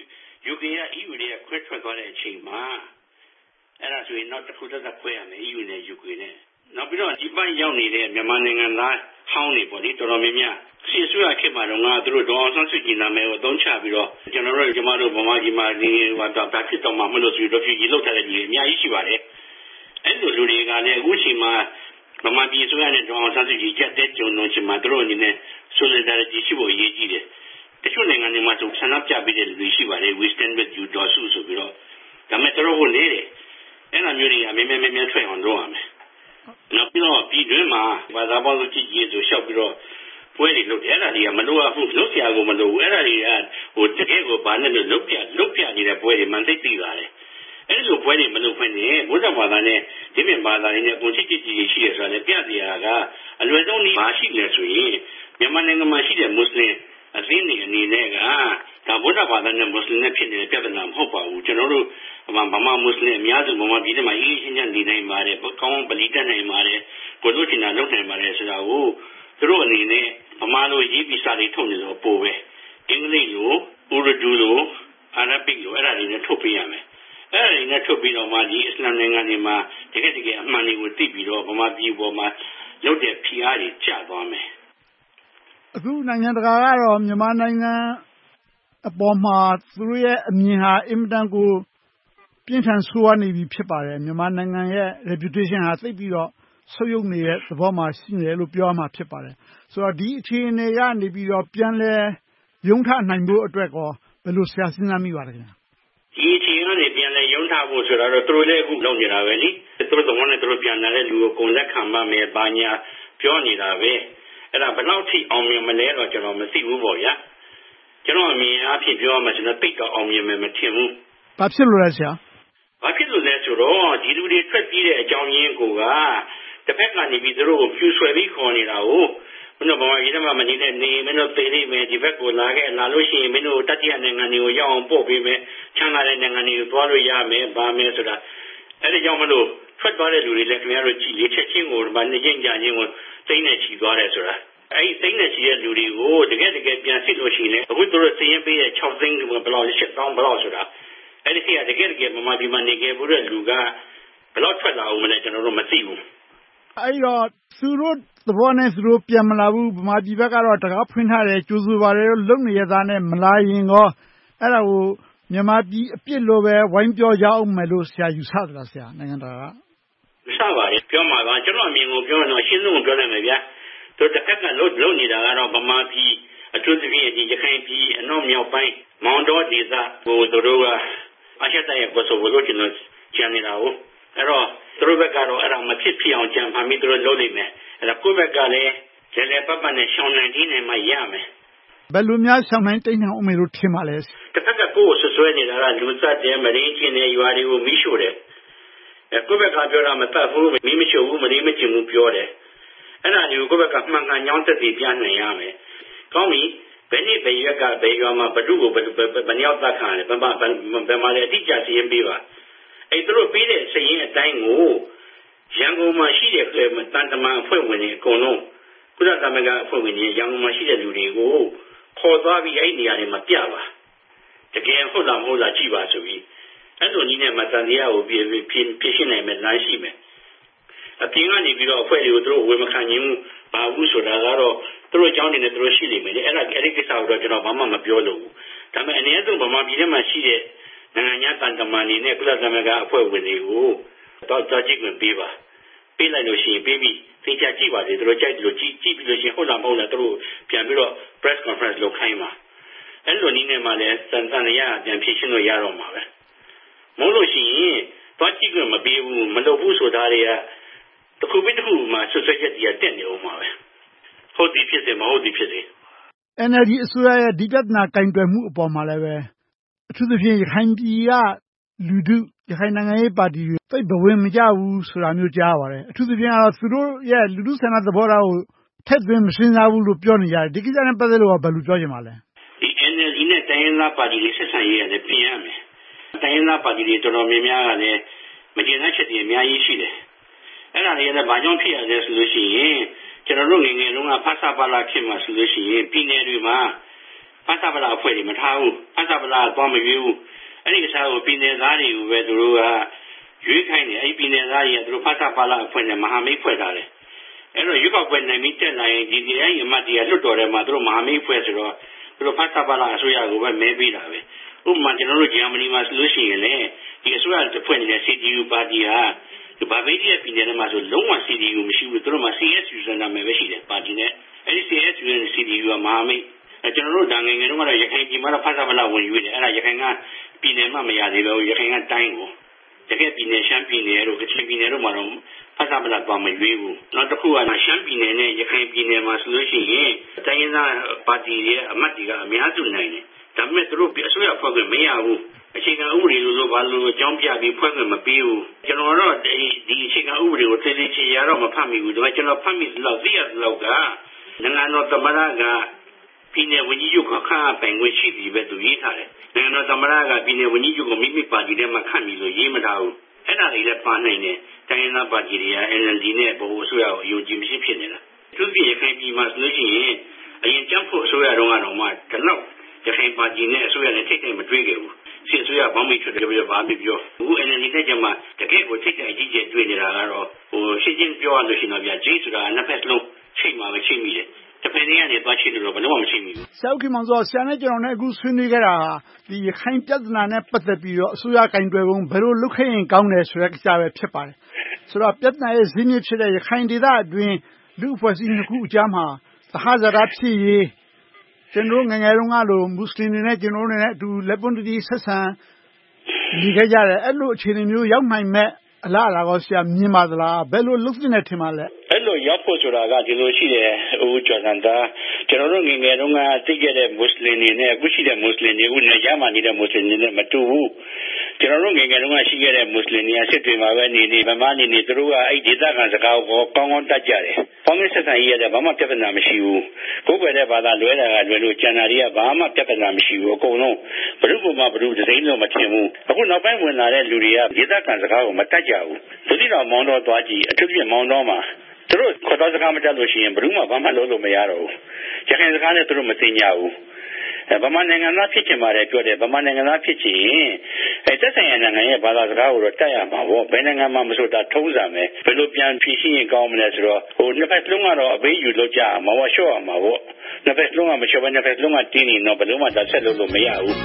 UK က EU တွေကခွဲထွက်သွားတဲ့အချိန်မှာအဲ့ဒါဆိုရင်နောက်တစ်ခုသက်သက်ခွဲရမယ် EU နဲ့ UK နဲ့နောက်ပြီးတော့ဒီပိုင်းရောက်နေတဲ့မြန်မာနိုင်ငံသားဟောင်းတွေပေါ့လေတော်တော်များများစီဆွေးခေတ်မှာတော့ငါတို့ဒေါ်အောင်ဆန်းစုကြည်နာမည်ကိုအသုံးချပြီးတော့ကျွန်တော်တို့ဗမာပြည်မှာဒီဘာဖြစ်တော့မှမလို့ဆိုတော့refugee လောက်ထားတဲ့ကြီးအများကြီးရှိပါတယ်အဲ့လိုလူတွေကလည်းအခုချိန်မှာဗမာပြည်ဆိုရတဲ့ဒေါ်အောင်ဆန်းစုကြည်ကြက်တဲ့ကြုံလုံးချိန်မှာတို့အနေနဲ့ solidarity ရှိဖို့အရေးကြီးတယ်တချို့နိုင်ငံတွေမှာဆိုဆန္ဒပြပေးတဲ့လူရှိပါတယ် we stand with you ဒေါ်စုဆိုပြီးတော့ဒါမဲ့တို့ကိုနေတယ်အဲ့လိုမျိုးတွေကမြဲထွက်အောင်လုပ်ရမယ်နောက်ပြီးတော့ပြည်တွင်းမှာဘာသာပေါင်းစုကြည့်ကြည့်ဆိုရှောက်ပြီးတော့ပွဲတွေလုပ်တယ်အဲ့ဒါတွေကမလိုအပ်ဘူးလုပ်ပြကိုမလိုဘူးအဲ့ဒါတွေကတကယ်ကိုဘာနဲ့လို့လုပ်ပြနေတဲ့ပွဲတွေမှန်သိသိလာတယ်အဲ့လိုပွဲတွေမလုပ်ခွင့်နဲ့ဘုရားဘာသာနဲ့ဒီမြင်ဘာသာတွေနဲ့ကိုချစ်ကြည်ရှိရဆိုတယ်ပြတရားကအလွယ်ဆုံးနည်းမရှိလဲဆိုရင်မြန်မာနိုင်ငံမှာရှိတဲ့မွတ်စလင်အသင်းတွေအနေနဲ့ကဒါဗုဒ္ဓဘာသာနဲ့မွတ်စလင်နဲ့ဖြစ်နေတဲ့ပြဿနာမဟုတ်ပါဘူးကျွန်တော်တို့ဗမာမွတ်စလင်အများစုဗမာပြည်ထဲမှာအေးအေးချမ်းချမ်းနေနိုင်ပါတယ်ကောင်းပလီတက်နိုင်ပါတယ်ကိုလို့ချင်တာလုပ်နိုင်ပါတယ်ဆိုတာကိုသူတို့အနေနဲ့ဗမာလိုရေးပြီးစာတွေထုတ်နေတော့ပို့ပဲအင်္ဂလိပ်လိုဥရဒူလိုအာရဗီလိုအဲ့ဒါတွေနဲ့ထုတ်ပေးရမယ်အဲ့ဒါတွေနဲ့ထုတ်ပြီးတော့မှဒီအစ္စလာမ်နိုင်ငံတွေမှာတကယ်အမှန်တွေကိုသိပြီးတော့ဗမာပြည်ပေါ်မှာလုပ်တဲ့ဖိအားတွေကျသွားမယ်အခုနိုင်ငံတကာကတော့မြန်မာနိုင်ငံအပေါ်မှာသူတို့ရဲ့အမြင်ဟာအင်မတန်ကိုပြင်းထန်ဆိုးဝါးနေပြီဖြစ်ပါတယ်မြန်မာနိုင်ငံရဲ့ reputation ဟာသိပ်ပြီးတော့ဆုပ်ယုပ်နေတဲ့သဘောမှာရှိနေတယ်လို့ပြောရမှာဖြစ်ပါတယ်ဆိုတော့ဒီအခြေအနေကနေပြီးတော့ပြန်လဲရုံးထနိုင်ဖို့အတွက်ကောဘယ်လိုဆရာစဉ်းစားမိပါလဲခင်ဗျာဒီအခြေအနေပြန်လဲရုံးထဖို့ဆိုတော့သူတို့လည်းအခုလုပ်နေတာပဲလေသူတို့တော့လည်းသူတို့ပြန်လာတဲ့လူကိုကိုယ်လက်ခံပါမယ်ဘာညာပြောနေတာပဲအဲ့ဒါဘယ်လောက်ထိအောင်မြင်မလဲတော့ကျွန်တော်မသိဘူးပေါ့ဗျာကျွန်တော်အမြင်အားဖြင့်ပြောမှကျွန်တော်သိတော့အောင်မြင်မယ်မထင်ဘူးဘာဖြစ်လို့လဲဆရာဘာဖြစ်လို့လဲဆိုတော့ဒီလူတွေထွက်ပြေးတဲ့အကြောင်းရင်းကိုကတစ်ဖက်ကနေပြီးသူတို့ကိုပြူဆွဲပြီးခေါ်နေတာကိုမင်းတို့ဘာမှဒီမှာမနေတဲ့နေမင်းတို့သိနေမယ်ဒီဘက်ကိုလာလို့ရှိရင်မင်းတို့တတိယနိုင်ငံတွေကိုရောက်အောင်ပို့ပေးမယ်ချမ်းသာတဲ့နိုင်ငံတွေကိုသွားလို့ရမယ်ဗာမယ်ဆိုတာအဲ့ဒါကြောင့်မလို့ထွက်သွားတဲ့လူတွေလည်းခင်ဗျားတို့ကြည်လေးချက်ချင်းကိုဗာနေချင်းကြချင်းကိုသိနေချီသွားတယ်ဆိုတာအဲ့ဒီသိနေချီတဲ့လူတွေကိုတကယ်ပြန်စစ်လို့ရှိရင်အခုတို့သိရင်ပေးတဲ့6သိန်းဘယ်လောက်1000ဘယ်လောက်ဆိုတာအဲ့ဒီကတကယ်မမဒီမနေခဲ့ဘူးတဲ့လူကဘယ်လောက်ထွက်လာအောင်မလဲကျွန်တော်တို့မသိဘူးအဲ့တော့သူတို့သဘောနဲ့သူတို့ပြန်မလာဘူးဗမာပြည်ဘက်ကတော့တကားဖွင့်ထားတယ်ကြိုးဆိုပါတယ်လို့လုံနေရသားနဲ့မလာရင်ကောအဲ့ဒါကိုမြန်မာပြည်အပြစ်လိုပဲဝိုင်းပြောကြအောင်မယ်လို့ဆရာယူဆသလားဆရာနိုင်ငံတော်ကယူဆပါတယ်ပြောမှာပါကျွန်တော်အမြင်ကိုပြောရင်တော့ရှင်းဆုံးပြောနိုင်မယ်ဗျာတို့တစ်ခက်ကလုံနေတာကတော့ဗမာပြည်အထူးသဖြင့်ဒီရခိုင်ပြည်အနောက်မြောက်ပိုင်းမောင်တော်ဒေသကိုတို့ကအချက်တည်းကိုဆိုလို့ကျွန်တော်ကြံနေတာဟုတ်အဲ့တော့သူတို့ဘက်ကတော့အဲ့ဒါမဖြစ်အောင်ကြံဖန်ပြီးသူတို့လုပ်နေမယ်အဲ့ဒါကိုယ့်ဘက်ကလည်းလဲပတ်ပတ်နဲ့ရှောင်းနိုင်ခြင်းနဲ့မှရမယ်ဘယ်လိုများရှောင်းနိုင်တိတ်နိုင်အောင်မလို့ထင်ပါလဲတစ်ခက်ကကိုယ်ဆွဆွဲနေတာကလူသက်တယ်မရင်းချင်းနဲ့ရွာတွေကိုမိရှို့တယ်ကိုယ့်ဘက်ကပြောတာမတတ်ဘူးမိမရှို့ဘူးမရင်းမချင်းဘူးပြောတယ်အဲ့ဒါတွေကိုကိုယ့်ဘက်ကမှန်ကန်ကြောင်းသက်သေပြနိုင်ရမယ်ကောင်းပြီဘယ်နေ့ဘယ်ရက်ကဘယ်ရွာမှာဘ누구ကိုဘယ်နှယောက်သက်ခံတယ်ဘယ်မှာလဲအတိအကျစီရင်ပေးပါအဲ့သူတို့ပေးတဲ့စရင်အတိုင်းကိုရန်ကုန်မှာရှိတဲ့တန်တမန်အဖွဲ့ဝင်တွေအကုန်လုံးကုလသမဂ္ဂအဖွဲ့ဝင်တွေရန်ကုန်မှာရှိတဲ့လူတွေကိုခေါ်သွားပြီးအဲ့နေရာတွေမှာပြပါတကယ်ဟုတ်လားမဟုတ်လားကြည့်ပါဆိုပြီးအဲ့လိုနည်းနဲ့မှတန်တရားကိုပြရှင်းနိုင်မယ်လမ်းရှိမယ်အပြင်ကနေပြီးတော့အဖွဲ့တွေကိုသူတို့ဝေမခံနိုင်ဘူးဘာဘူးဆိုတာကတော့သူတို့အကြောင်းတွေနဲ့သူတို့ရှိနေမယ်လေအဲ့ဒါအဲ့ဒီကိစ္စကိုတော့ကျွန်တော်ဘာမှမပြောလို့ဘူးဒါပေမဲ့အနည်းဆုံးဗမာပြည်ထဲမှာရှိတဲ့နိုင်ငံတန်တမန်တွေနဲ့ကုလသမဂ္ဂအဖွဲ့ဝင်တွေကိုတော့ကြည့်ခွင့်ပေးပါပေးလိုက်လို့ရှိရင်ပေးပြီးသိချကြည့်ပါလေသူတို့ကြိုက်တယ်လို့ကြည့်ပြီးလို့ရှိရင်ဟုတ်လားမဟုတ်လားသူတို့ပြန်ပြီးတော့ press conference လုပ်ခိုင်းပါအဲ့လိုနည်းနဲ့မှလည်းတန်ရပြန်ဖြည့်ရှင်းလို့ရတော့မှာပဲမဟုတ်လို့ရှိရင်တော့ကြည့်ခွင့်မပေးဘူးမလုပ်ဘူးဆိုတာတွေကတခုပြီးတခုမှဆွဆွချက်ကြီးတက်နေအောင်ပါပဲဟုတ်သည်ဖြစ်စေမဟုတ်သည်ဖြစ်စေ NLD အစိုးရရဲ့ဒီပြဿနာကင်တွယ်မှုအပေါ်မှာလည်းပဲအထူးသဖြင့်ရခိုင်ပြည်ကလူထုရခိုင်နိုင်ငံရေးပါတီတွေသိပ်ဘဝင်မကြဘူးဆိုတာမျိုးကြားပါတယ်အထူးသဖြင့်ကတော့သူတို့ရဲ့လူထုဆန္ဒသဘောထားကိုထက်သွင်းမစဉ်းစားဘူးလို့ပြောနေကြတယ်ဒီကိစ္စနဲ့ပတ်သက်လို့ဘယ်လိုပြောချင်ပါလဲဒီ NLD နဲ့တိုင်းရင်းသားပါတီတွေဆက်ဆံရေးရတယ်ပြင်ရမယ်တိုင်းရင်းသားပါတီတွေတော်တော်များများကလည်းမကျေနပ်ချက်တွေအများကြီးရှိတယ်အဲ့ဒါတွေလည်းဘာကြောင့်ဖြစ်ရလဲဆိုလို့ရှိရင်ကျွန်တော်တို့ငယ်ငယ်တုန်းကဖဆပလာခေတ်မှာဆိုလို့ရှိရင်ပြည်နယ်တွေမှာဖဆပလာအဖွဲ့တွေမထားဘူးဖဆပလာသွားမရွေးဘူးအဲ့ဒီအစားကိုပြည်နယ်သားတွေကိုပဲသူတို့ကရွေးခိုင်းတယ်အဲ့ဒီပြည်နယ်သားတွေကသူတို့ဖဆပလာအဖွဲ့နဲ့မဟာမိတ်ဖွဲ့ထားတယ်အဲ့တော့ရွေးကောက်ပွဲနိုင်ပြီးတက်လာရင်ဒီပြည်အမတ်တွေကလွတ်တော်ထဲမှာသူတို့မဟာမိတ်ဖွဲ့ဆိုတော့သူတို့ဖဆပလာအစိုးရကိုပဲမဲပေးတာပဲဥပမာကျွန်တော်တို့ဂျာမနီမှာဆိုလို့ရှိရင်လည်းဒီအစိုးရတစ်ဖွဲ့နေတဲ့ CDU ပါတီဟာဒီဘာဘေးရဲ့ပြည်နယ်မှာဆိုလုံးဝ CDU မရှိဘူးသူတို့မှာ CSU ဆိုတာပဲရှိတယ်ပါတီနဲ့အဲဒီ CSU နဲ့ CDU ကမဟာမိတ်ကျွန်တော်တို့ဒါငယ်ငယ်တုန်းကတော့ရခိုင်ပြည်မှာတော့ဖဆပလာဝင်ရွေးတယ်အဲ့ဒါရခိုင်ကပြည်နယ်မှမရသေးဘူးရခိုင်ကတိုင်းကိုတကယ်ပြည်နယ်ရှမ်းပြည်နယ်တို့ကချင်ပြည်နယ်တို့မှာတော့ဖဆပလာသွားမရွေးဘူးနောက်တစ်ခုကရှမ်းပြည်နယ်နဲ့ရခိုင်ပြည်နယ်မှာဆိုလို့ရှိရင်တိုင်းရင်းသားပါတီရဲ့အမတ်တွေကအများစုနိုင်တယ်ဒါပေမဲ့သူတို့အစိုးရဖွဲ့ခွင့်မရဘူးအခြေခံဥပဒေလို့ဘာလို့အကြောင်းပြပြီးဖွဲ့ခွင့်မပေးဘူးကျွန်တော်တော့ဒီအခြေခံဥပဒေကိုသိသိချင်ရတော့မဖတ်မိဘူးဒါပေမဲ့ကျွန်တော်ဖတ်မိလို့သိရတော့ကနိုင်ငံတော်သမ္မတကပြည်နယ်ဝန်ကြီးချုပ်ခန့်အပ်ပိုင်ခွင့်ရှိပြီပဲသူရေးထားတယ်နိုင်ငံတော်သမ္မတကပြည်နယ်ဝန်ကြီးချုပ်ကိုမိမိပါတီထဲမှာခန့်ပြီလို့ရေးမထားဘူးအဲ့ဒါတွေလည်းပါနိုင်တယ်တိုင်းရင်းသားပါတီတွေက NLD နဲ့ဗဟိုအစိုးရကိုအယုံကြည်မရှိဖြစ်နေတာသူပြည်ရခိုင်ပြည်မှာဆိုလို့ရှိရင်အရင်ကြံ့ဖို့အစိုးရတော့ကတော့မှဒီလောက်ရခိုင်ပါတီနဲ့အစိုးရနဲ့ထိတ်ထိတ်မတွေ့ခဲ့ဘူးစစ်အစိုးရဘောင်းမိထွက်တယ်ပြောဘာမှပြောအခု NLD နဲ့ကြမှာတကယ်ကိုထိတ်ထိတ်အကြီးကျယ်တွေ့နေတာကတော့ရှင်းရှင်းပြောရလို့ရှိရင်တော့ဗျာဂျေးဆိုတာနှစ်ဖက်လုံးချိန်မှာပဲချိန်မိတယ်တပင်းတွေကနေသွားချိလို့ဘယ်တော့မှမရှိဘူးဆရာဦးခင်မောင်စောဆရာနဲ့ကျွန်တော်နဲ့အခုဆွေးနွေးခဲ့တာဒီရခိုင်ပြဿနာနဲ့ပတ်သက်ပြီးတော့အစိုးရကင်တွယ်ပုံဘယ်လိုလုပ်ခဲ့ရင်ကောင်းတယ်ဆိုတဲ့ကိစ္စပဲဖြစ်ပါတယ်ဆိုတော့ပြဿနာရဲ့ဇင်းမြစ်ဖြစ်တဲ့ရခိုင်ဒေသအတွင်းလူအဖွဲ့အစည်းနှစ်ခုအကြားမှာသဟဇာတဖြစ်ရေးကျွန်တော်ငယ်ငယ်တုန်းကလိုမွတ်စလင်တွေနဲ့ကျွန်တော်တို့နဲ့အတူလက်ပွန်းတတီဆက်ဆံနေခဲ့ကြတယ်အဲ့လိုအခြေအနေမျိုးရောက်နိုင်မဲ့အလားအလာကိုဆရာမြင်ပါသလားဘယ်လိုလုပ်နေတယ်ထင်ပါလဲအဲ့လိုရောက်ဖို့ဆိုတာကဒီလိုရှိတယ်ဦးကျော်စံတာကျွန်တော်တို့ငယ်ငယ်တုန်းကသိခဲ့တဲ့မွတ်စလင်တွေနဲ့အခုရှိတဲ့မွတ်စလင်တွေဦးနဲ့ရမှနေတဲ့မွတ်စလင်တွေနဲ့မတူဘူးကျွန်တော်တို့ငယ်ငယ်တုန်းကရှိခဲ့တဲ့မွတ်စလင်တွေကစစ်တွေမှာပဲနေဗမာနေသူတို့ကအဲ့ဒေသခံစကားကိုကောင်းကောင်းတတ်ကြတယ်ပေါင်းဆက်ဆံရေးရတယ်ဘာမှပြဿနာမရှိဘူးကိုယ်ပဲတဲ့ဘာသာလွဲတာကလွဲလို့ကျန်တာတွေကဘာမှပြဿနာမရှိဘူးအကုန်လုံးဘုရုပေါ်မှာဘုရုဒိန်းလို့မထင်ဘူးအခုနောက်ပိုင်းဝင်လာတဲ့လူတွေကဒေသခံစကားကိုမတတ်ကြဘူးဒုတိယမောင်းတော့သွားကြည့်အထူးဖြင့်မောင်းတော့မှာသူတို့ခေါ်တော့စကားမတတ်လို့ရှိရင်ဘယ်သူမှဘာမှလုပ်လို့မရတော့ဘူးရခိုင်စကားနဲ့သူတို့မသိကြဘူးဗမာနိုင်ငံသားဖြစ်ချင်ပါတယ်ပြောတယ်ဗမာနိုင်ငံသားဖြစ်ချင်သက်ဆိုင်ရာနိုင်ငံရဲ့ဘာသာစကားကိုတော့တတ်ရမှာပေါ့ဘယ်နိုင်ငံမှမဆိုတာထုံးစံပဲဘယ်လိုပြန်ဖြေရှင်းရင်ကောင်းမလဲဆိုတော့နှစ်ဖက်လုံးကတော့အပေးယူလုပ်ကြမှာပေါ့ရှော့ရမှာပေါ့နှစ်ဖက်လုံးကမရှော့ဘဲနှစ်ဖက်လုံးကတင်းနေတော့ဘယ်လိုမှတက်ဆက်လို့မရဘူး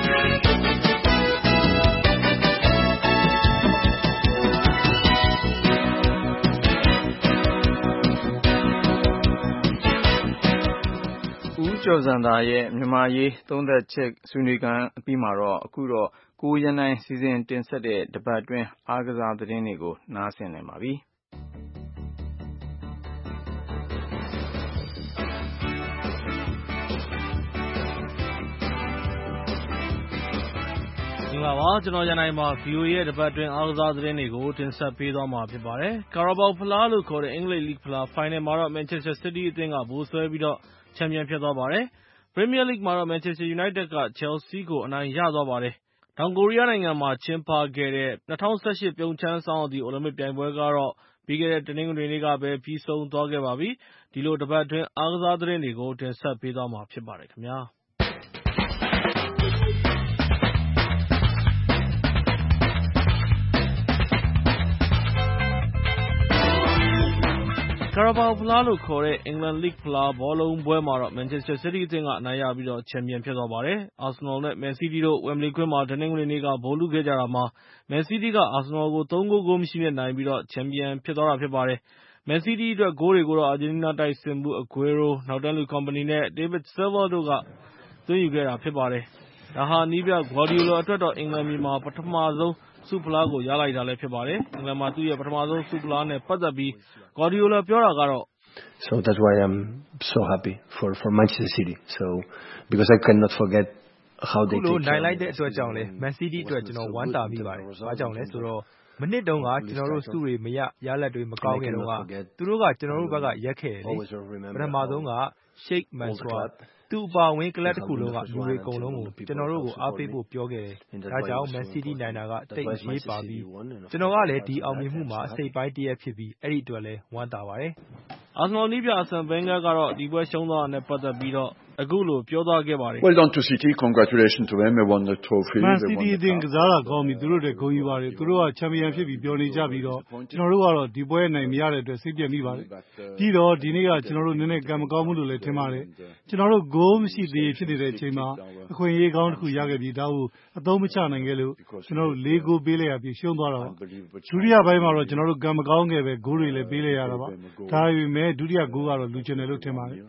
ကျော်စံသာရဲ့မြန်မာရေးသုံးသက်ချက်ဆွေးနွေးခန်းအပြီးမှာတော့အခုတော့ကိုရန်နိုင်စီစဉ်တင်ဆက်တဲ့တပတ်အတွင်းအားကစားသတင်းတွေကိုနားဆင်နိုင်ပါပြီမင်္ဂလာပါကျွန်တော်ရန်နိုင်ပါ VOA ရဲ့တပတ်အတွင်းအားကစားသတင်းတွေကိုတင်ဆက်ပေးသွားမှာဖြစ်ပါတယ်။ Carabao ဖလားလို့ခေါ်တဲ့အင်္ဂလိပ်လိဂ်ဖလားဖိုင်နယ်မှာတော့ Manchester City အသင်းကဗိုလ်စွဲပြီးတော့ချန်ပီယံဖြစ်သွားပါတယ်။ Premier League မှာတော့ Manchester United က Chelsea ကိုအနိုင်ရသွားပါတယ်။ တောင်ကိုရီးယားနိုင်ငံမှာကျင်းပခဲ့တဲ့2018ပြုံချမ်းဆောင်းရာသီအိုလံပစ်ပြိုင်ပွဲကတော့ပြီးခဲ့တဲ့တနင်္ဂနွေနေ့ကပဲပြီးဆုံးသွားခဲ့ပါပြီ။ဒီလိုတပတ်အတွင်းအားကစားသတင်းတွေကိုတင်ဆက်ပေးသွားမှာဖြစ်ပါတယ်ခင်ဗျာ။ Carabao ဖလားလို့ခေါ်တဲ့အင်္ဂလန်လိဂ်ဖလားဘောလုံးပွဲမှာတော့ Manchester City အသင်းကအနိုင်ရပြီးတော့ချန်ပီယံဖြစ်သွားပါတယ်။ Arsenal နဲ့ Man City တို့ Wembley ကွင်းမှာတနင်္ဂနွေနေ့ကဗိုလ်လုခဲ့ကြတာမှာ Man City က Arsenal ကို 3 ဂိုး ဂိုးမရှိနဲ့နိုင်ပြီးတော့ချန်ပီယံဖြစ်သွားတာဖြစ်ပါတယ်။ Man City အတွက်ဂိုးတွေကိုတော့ အာဂျင်တီးနားတိုက်စစ်မှူး Aguero နောက်တန်းလူ Kompany နဲ့ David Silva တို့ကသွင်းယူခဲ့တာဖြစ်ပါတယ်။ ဒါဟာနည်းပြ Guardiola အတွက်တော့အင်္ဂလန်မြေမှာပထမဆုံးဆုဖလားကိုရလိုက်တာလည်းဖြစ်ပါတယ်။ အင်္ဂလန်မှာသူ့ရဲ့ပထမဆုံးဆုဖလားနဲ့ပတ်သက်ပြီး Guardiola ပြောတာကတော့ So that's why I'm so happy for Manchester City. So because I cannot forget အခုလိုနိုင်လိုက်တဲ့အတွက်ကြောင့်လဲမန်စီးတီးအတွက်ကျွန်တော်ဝမ်းသာမိပါတယ်။ဘာကြောင့်လဲဆိုတော့မနစ်တုန်းကကျွန်တော်တို့စုတွေမရလက်တွေမကောင်းခင်တုန်းကသူတို့ကကျွန်တော်တို့ဘက်ကရက်ခဲ့တယ်လေပထမဆုံးက Sheikh Mansour သူ့အပါဝင်ကလပ်တစ်ခုလုံးကလူတွေအကုန်လုံးကိုကျွန်တော်တို့ကိုအားပေးဖို့ပြောခဲ့တယ်။ဒါကြောင့်မန်စီးတီးနိုင်တာကတိတ်အရေးပါပြီးကျွန်တော်ကလည်းဒီအောင်မြင်မှုမှာအစိတ်ပိုင်းတစ်ရက်ဖြစ်ပြီးအဲ့ဒီအတွက်လည်းဝမ်းသာပါတယ်။ Arsenal နည်းပြ Arsene Wenger ကတော့ဒီပွဲရှုံးသွားတာနဲ့ပတ်သက်ပြီးတော့အခုလိုပြောသွားခဲ့ပါတယ်။ Well done to City. Congratulations to them. They won the trophy. Man City အသင်းကစားတာကောင်းပြီသူတို့တွေဂုဏ်ယူပါတယ်သူတို့ကချန်ပီယံဖြစ်ပြီးပြောနေကြပြီးတော့ကျွန်တော်တို့ကတော့ဒီပွဲနိုင်မရတဲ့အတွက်စိတ်ပြတ်မိပါတယ်ပြီးတော့ဒီနေ့ကကျွန်တော်တို့နည်းနည်းကံမကောင်းဘူးလို့လည်းထင်ပါတယ်ကျွန်တော်တို့ဂိုးမရှိသေးဖြစ်နေတဲ့အချိန်မှာအခွင့်အရေးကောင်းတစ်ခုရခဲ့ပြီးဒါကိုအသုံးမချနိုင်ခဲ့လို့ကျွန်တော်တို့၄ဂိုးပေးလိုက်ရပြီးရှုံးသွားတာပါဒုတိယပိုင်းမှာတော့ကျွန်တော်တို့ကံမကောင်းခဲ့ပဲဂိုးတွေလည်းပေးလိုက်ရတာပါဒါပေမဲ့ဒုတိယဂိုးကတော့လူချင်တယ်လို့ထင်ပါတယ်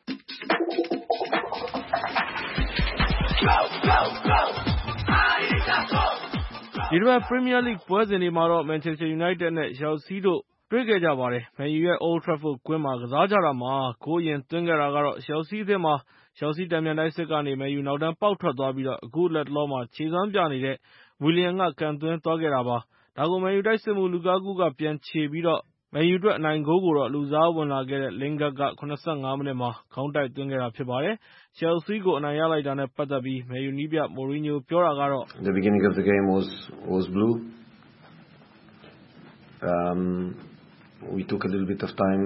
ဒီတစ်ပတ် Premier League ပွဲစဉ်တွေမှာတော့ Manchester United နဲ့ Chelsea တို့တွေ့ခဲ့ကြပါတယ်။ Man U ရဲ့ Old Trafford ကွင်းမှာကစားကြတာမှာဂိုးအရင်သွင်းခဲ့တာကတော့ Chelsea အသင်းမှာ Chelsea တန်ပြန်တိုက်စစ်ကနေ Man U နောက်တန်းပေါက်ထွက်သွားပြီးတော့အခုလက်တလောမှာခြေစွမ်းပြနေတဲ့ Willian ကကန်သွင်းသွားခဲ့တာပါ။ဒါကို Man U တိုက်စစ်မှူး Lukaku ကပြန်ချေပြီးတော့ Man U အတွက်အနိုင်ဂိုးကိုတော့လူစားဝင်လာခဲ့တဲ့ Lingard က ၇၅ မိနစ်မှာခေါင်းတိုက်သွင်းခဲ့တာဖြစ်ပါတယ်။ Chelsea ကိုအနိုင်ရလိုက်တာနဲ့ပတ်သက်ပြီး Man U နည်းပြ Mourinho ပြောတာကတော့ The beginning of the game was blue. We took a little bit of time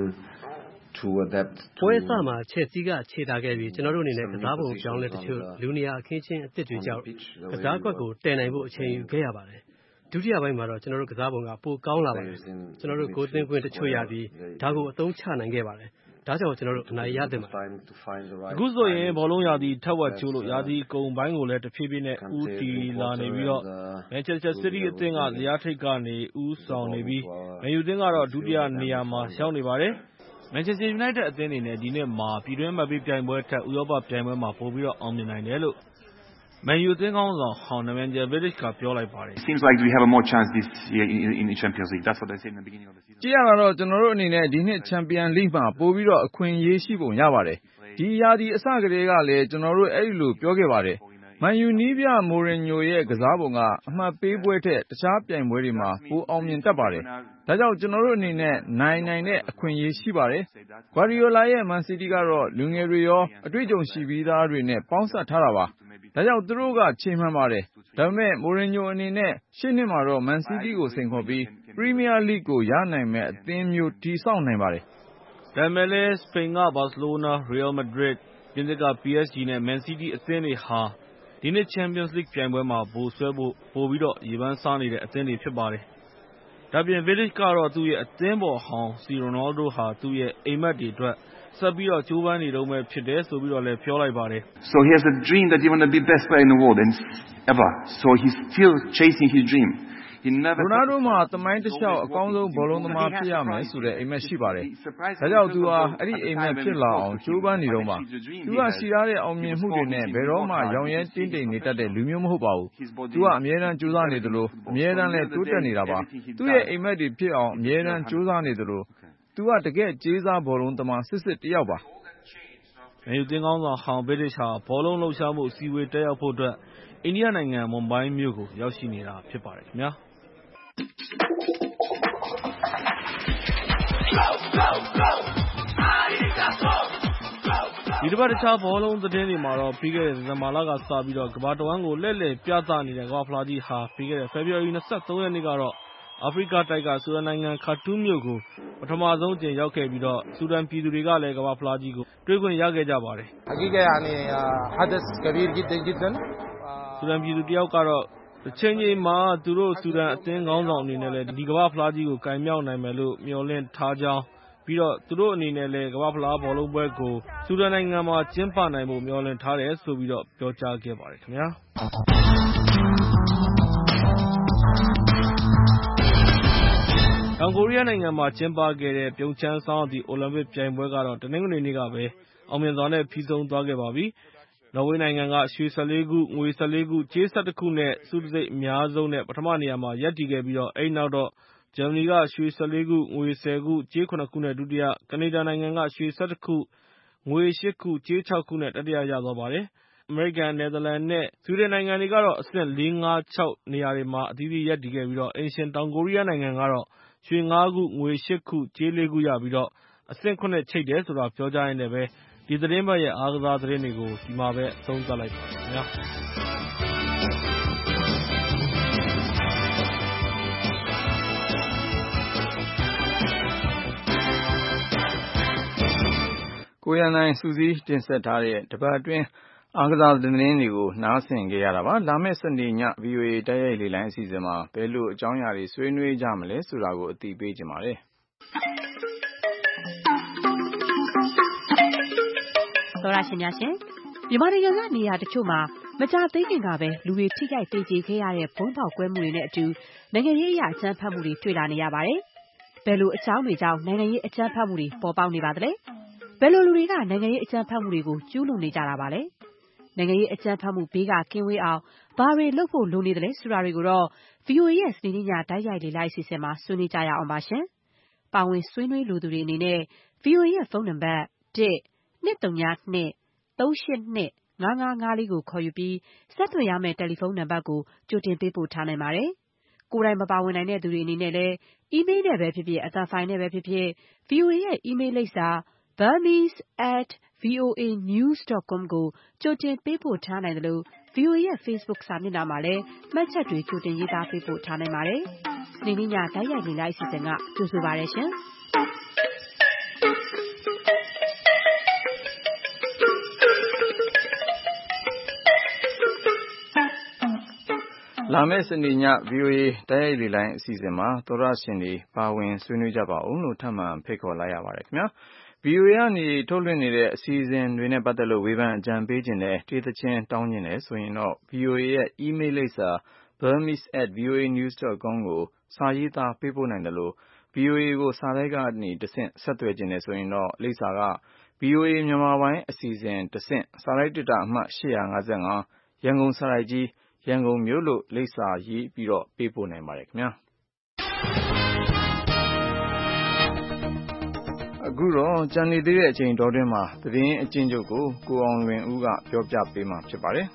to adapt. ပွဲအစမှာ Chelsea ကခြေတာခဲ့ပြီးကျွန်တော်တို့အနေနဲ့ကစားပုံပြောင်းလဲတချို့လူနေရာအခင်းချင်းအသစ်တွေကြောင့်ကစားကွက်ကိုတည်နိုင်ဖို့အချိန်ယူခဲ့ရပါတယ်။ဒုတိယပိုင်းမှာတော့ကျွန်တော်တို့ကစားပုံကပိုကောင်းလာပါတယ်။ကျွန်တော်တို့ဂိုးသွင်းခွင့်တချို့ရပြီးဒါကိုအသုံးချနိုင်ခဲ့ပါတယ်။ဒါကြောင့်ကျွန်တော်တို့အနိုင်ရသင့်ပါတယ်။အခုဆိုရင်ဘောလုံးရာသီထက်ဝက်ချိုးလို့ရာသီကုန်ပိုင်းကိုလည်းတဖြည်းဖြည်းနဲ့ဦးတည်လာနေပြီးတော့ Manchester City အသင်းကဇယားထိပ်ကနေဦးဆောင်နေပြီး Man U အသင်းကတော့ဒုတိယနေရာမှာရောက်နေပါတယ်။ Manchester United အသင်းအနေနဲ့ဒီနှစ်မှာပြည်တွင်းအမှတ်ပေးပြိုင်ပွဲထက်ဥရောပပြိုင်ပွဲမှာပိုပြီးတော့အောင်မြင်နိုင်တယ်လို့Man U အသင်းခေါင်းဆောင်ဟောင်း Nemanja Vidic ကပြောလိုက်ပါတယ်။ Seems like we have a more chance this year in Champions League. That's what I said in the beginning of the season. ကြည့်ရတာတော့ကျွန်တော်တို့အနေနဲ့ဒီနှစ် Champions League မှာပိုပြီးတော့အခွင့်အရေးရှိပုံရပါတယ်။ဒီရာသီအစကတည်းကလည်းကျွန်တော်တို့အဲ့လိုပြောခဲ့ပါတယ်။ Man U နည်းပြ Mourinho ရဲ့ကစားပုံကအမှတ်ပေးပွဲထက်တခြားပြိုင်ပွဲတွေမှာပိုအောင်မြင်တတ်ပါတယ်။ဒါကြောင့်ကျွန်တော်တို့အနေနဲ့နိုင်တဲ့အခွင့်အရေးရှိပါတယ်။ Guardiola ရဲ့ Man City ကတော့လူငယ်တွေရောအတွေ့အကြုံရှိပြီးသားတွေနဲ့ပေါင်းစပ်ထားတာပါ။ဒါကြောင့်သူတို့ကခြေမှန်ပါတယ်။ဒါပေမဲ့ Mourinho အနေနဲ့ရှေ့နှစ်မှာတော့ Man City ကိုစိန်ခေါ်ပြီး Premier League ကိုရနိုင်မဲ့အသင်းမျိုးတည်ဆောက်နိုင်ပါတယ်။ဒါပေမဲ့လည်းစပိန်က Barcelona, Real Madrid, ပြင်သစ်က PSG နဲ့ Man City အသင်းတွေဟာဒီနှစ် Champions League ပြိုင်ပွဲမှာဗိုလ်စွဲဖို့ပိုပြီးတော့ရေပန်းစားနေတဲ့အသင်းတွေဖြစ်ပါတယ်။ဒါပြင် Vidic ကတော့သူ့ရဲ့အသင်းပေါ်ဟောင်း C Ronaldo ဟာသူ့ရဲ့အိမ်မက်တွေအတွက်ဆက်ပြီးတော့ကြိုးပမ်းနေတုန်းပဲဖြစ်တယ်ဆိုပြီးတော့လည်းပြောလိုက်ပါတယ်။ So he has a dream that he want to be best player in the world and ever. So he's still chasing his dream. Ronaldo မှာသမိုင်းတစ်လျှောက်အကောင်းဆုံးဘောလုံးသမားဖြစ်ရမယ်ဆိုတဲ့အိမ်မက်ရှိပါတယ်။ဒါကြောင့်သူဟာအဲ့ဒီအိမ်မက်ဖြစ်လာအောင်ကြိုးပမ်းနေတော့မှသူကရှိရတဲ့အောင်မြင်မှုတွေနဲ့ဘယ်တော့မှရောင်ရဲတင်းတိမ်နေတတ်တဲ့လူမျိုးမဟုတ်ပါဘူး။သူကအမြဲတမ်းကြိုးစားနေသလိုအမြဲတမ်းလည်းတိုးတက်နေတာပါ။သူ့ရဲ့အိမ်မက်တွေဖြစ်အောင်အမြဲတမ်းကြိုးစားနေသလိုသူကတကယ်ကြေးစားဘောလုံးသမားစစ်တစ်ယောက်ပါ။ Man U အသင်းခေါင်းဆောင်ဟောင်း Vidic ဟာဘောလုံးလှုပ်ရှားမှုအစည်းအဝေးတက်ရောက်ဖို့အတွက်အိန္ဒိယနိုင်ငံမွန်ဘိုင်းမြို့ကိုရောက်ရှိနေတာဖြစ်ပါတယ်ခင်ဗျာ။ဒီတစ်ပတ်တခြားဘောလုံးသတင်းတွေမှာတော့ပြီးခဲ့တဲ့ဒီဇင်ဘာလကစပြီးတော့ကမ္ဘာတဝန်းကိုလှည့်လည်ပြသနေတဲ့ကမ္ဘာဖလားကြီးဟာပြီးခဲ့တဲ့ February 23 ရက်နေ့ကတော့အာဖရိကတိုက်ကဆူဒန်နိုင်ငံခါတူးမြို့ကိုပထမဆုံးအကြိမ်ရောက်ခဲ့ပြီးတော့ဆူဒန်ပြည်သူတွေကလည်းကမ္ဘာဖလားကြီးကိုတွေ့ခွင့်ရခဲ့ကြပါတယ်။ဆူဒန်ပြည်သူတယောက်ကတော့တစ်ချိန်ချိန်မှာသူတို့ဆူဒန်အသင်းခေါင်းဆောင်အနေနဲ့လည်းဒီကမ္ဘာဖလားကြီးကိုကင်မြောက်နိုင်မယ်လို့မျှော်လင့်ထားကြောင်းပြီးတော့သူတို့အနေနဲ့လည်းကမ္ဘာဖလားဘောလုံးပွဲကိုဆူဒန်နိုင်ငံမှာကျင်းပနိုင်ဖို့မျှော်လင့်ထားတယ်ဆိုပြီးတော့ပြောကြားခဲ့ပါတယ်ခင်ဗျာ။တောင်ကိုရီးယားနိုင်ငံမှာကျင်းပခဲ့တဲ့ပြုံချမ်းဆောင်းရာသီအိုလံပစ်ပြိုင်ပွဲကတော့တနင်္ဂနွေနေ့ကပဲအောင်မြင်စွာနဲ့ပြီးဆုံးသွားခဲ့ပါပြီ။နော်ဝေးနိုင်ငံကရွှေ14ခု၊ငွေ14ခု၊ကြေး17ခုနဲ့ဆုတံဆိပ်အများဆုံးနဲ့ပထမနေရာမှာရပ်တည်ခဲ့ပြီးတော့အဲဒီနောက်တော့ဂျာမနီကရွှေ14ခု၊ငွေ10ခု၊ကြေး9ခုနဲ့ဒုတိယ၊ကနေဒါနိုင်ငံကရွှေ17ခု၊ငွေ8ခု၊ကြေး6ခုနဲ့တတိယရသွားပါတယ်။အမေရိကန်၊ နယ်သာလန်နဲ့ ဆွီဒင်နိုင်ငံတွေကတော့ အဆင့် 4, 5, 6 နေရာတွေမှာ အသီးသီးရပ်တည်ခဲ့ပြီး အိမ်ရှင်တောင်ကိုရီးယားနိုင်ငံကတော့ ရွှေ 5 ခု၊ ငွေ 8 ခု၊ ကြေး 4 ခုရပြီး အဆင့် 7 ချိတ်တယ်ဆိုတာ ပြောကြားရင်းနဲ့ ဒီသီတင်းပတ်ရဲ့ အားကစားသတင်းတွေကို ဒီမှာပဲ အဆုံးသတ်လိုက်ပါမယ်ခင်ဗျာ။ကိုရန်နိုင်စုစည်းတင်ဆက်ထားတဲ့တပတ်အတွင်းအားကစားသတင်းတွေကိုနားဆင်ကြရတာပါ။လာမယ့်စနေည VOA တိုက်ရိုက်လေ့လိုင်းအစီအစဉ်မှာဘယ်လိုအကြောင်းအရာတွေဆွေးနွေးကြမလဲဆိုတာကိုအသိပေးချင်ပါတယ်။သောရရှင်များရှင်မြန်မာနိုင်ငံကနေရာတချို့မှာမကြာသေးခင်ကပဲလူတွေထိခိုက်သေကျေခဲ့ရတဲ့ဘုံပေါက်ကွဲမှုတွေနဲ့အတူနိုင်ငံရေးအရာအကြမ်းဖက်မှုတွေတွေ့လာနေရပါတယ်။ဘယ်လိုအကြောင်းတွေကြောင့်နိုင်ငံရေးအကြမ်းဖက်မှုတွေပေါ်ပေါက်နေပါသလဲ။ဘယ်လိုလူတွေကနိုင်ငံရေးအကြမ်းဖက်မှုတွေကိုကျူးလွန်နေကြတာပါလဲ။နိုင်ငံရေးအကြမ်းဖက်မှုဘေးကကင်းဝေးအောင်ဘာတွေလုပ်ဖို့လိုနေသလဲဆိုတာတွေကိုတော့ VOA ရဲ့စနေနေ့ညတိုက်ရိုက်လေ့လာအစီအစဉ်မှာဆွေးနွေးကြရအောင်ပါရှင်။ပါဝင်ဆွေးနွေးလိုသူတွေအနေနဲ့ VOA ရဲ့ဖုန်းနံပါတ် 1-202-382-5554 ကိုခေါ်ယူပြီးဆက်သွယ်ရမယ့်တယ်လီဖုန်းနံပါတ်ကိုကြိုတင်ပေးပို့ထားနိုင်ပါတယ်။ကိုယ်တိုင်မပါဝင်နိုင်တဲ့သူတွေအနေနဲ့လည်းအီးမေးလ်နဲ့ပဲဖြစ်ဖြစ်အသံဖိုင်နဲ့ပဲဖြစ်ဖြစ် VOA ရဲ့အီးမေးလ်လိပ်စာ burmese@voanews.com ကိုကြိုတင်ပေးပို့ထားနိုင်တယ်လို့ VOA ရဲ့ Facebook စာမျက်နှာမှာလည်းမှတ်ချက်တွေကြိုတင်ရေးသားပေးပို့ထားနိုင်ပါတယ်။စနေနေ့ညတိုက်ရိုက်လေ့လာအစီအစဉ်ကကြိုဆိုပါရရှင်။လာမယ့်စနေည VOA တိုက်ရိုက်လေ့လိုင်းအစီအစဉ်မှာသောရရှင်တွေပါဝင်ဆွေးနွေးကြပါဦးလို့ထပ်မံဖိတ်ခေါ်လိုက်ရပါတယ်ခင်ဗျာ။ VOA ကနေထုတ်လွှင့်နေတဲ့အစီအစဉ်တွေနဲ့ပတ်သက်လို့ဝေဖန်အကြံပေးခြင်းနဲ့တေးသချင်းတောင်းခြင်းနဲ့ဆိုရင်တော့ VOA ရဲ့အီးမေးလ်လိပ်စာ burmese@voanews.com ကိုစာရေးသားပေးပို့နိုင်တယ်လို့ VOA ကိုစာတိုက်ကနေတဆင့်ဆက်သွယ်ခြင်းနဲ့ဆိုရင်တော့လိပ်စာက VOA မြန်မာပိုင်းအစီအစဉ်တဆင့်စာတိုက်တစ်တာအမှတ်855ရန်ကုန်စာတိုက်ကြီးရန်ကုန်မြို့လို့လိပ်စာရေးပြီးတော့ပေးပို့နိုင်ပါတယ်ခင်ဗျာအခုတော့ကြံနေသေးတဲ့အချိန်တော်တွင်းမှာသတင်းအကျဉ်းချုပ်ကိုကိုအောင်လွင်ဦးကပြောပြပေးမှာဖြစ်ပါတယ်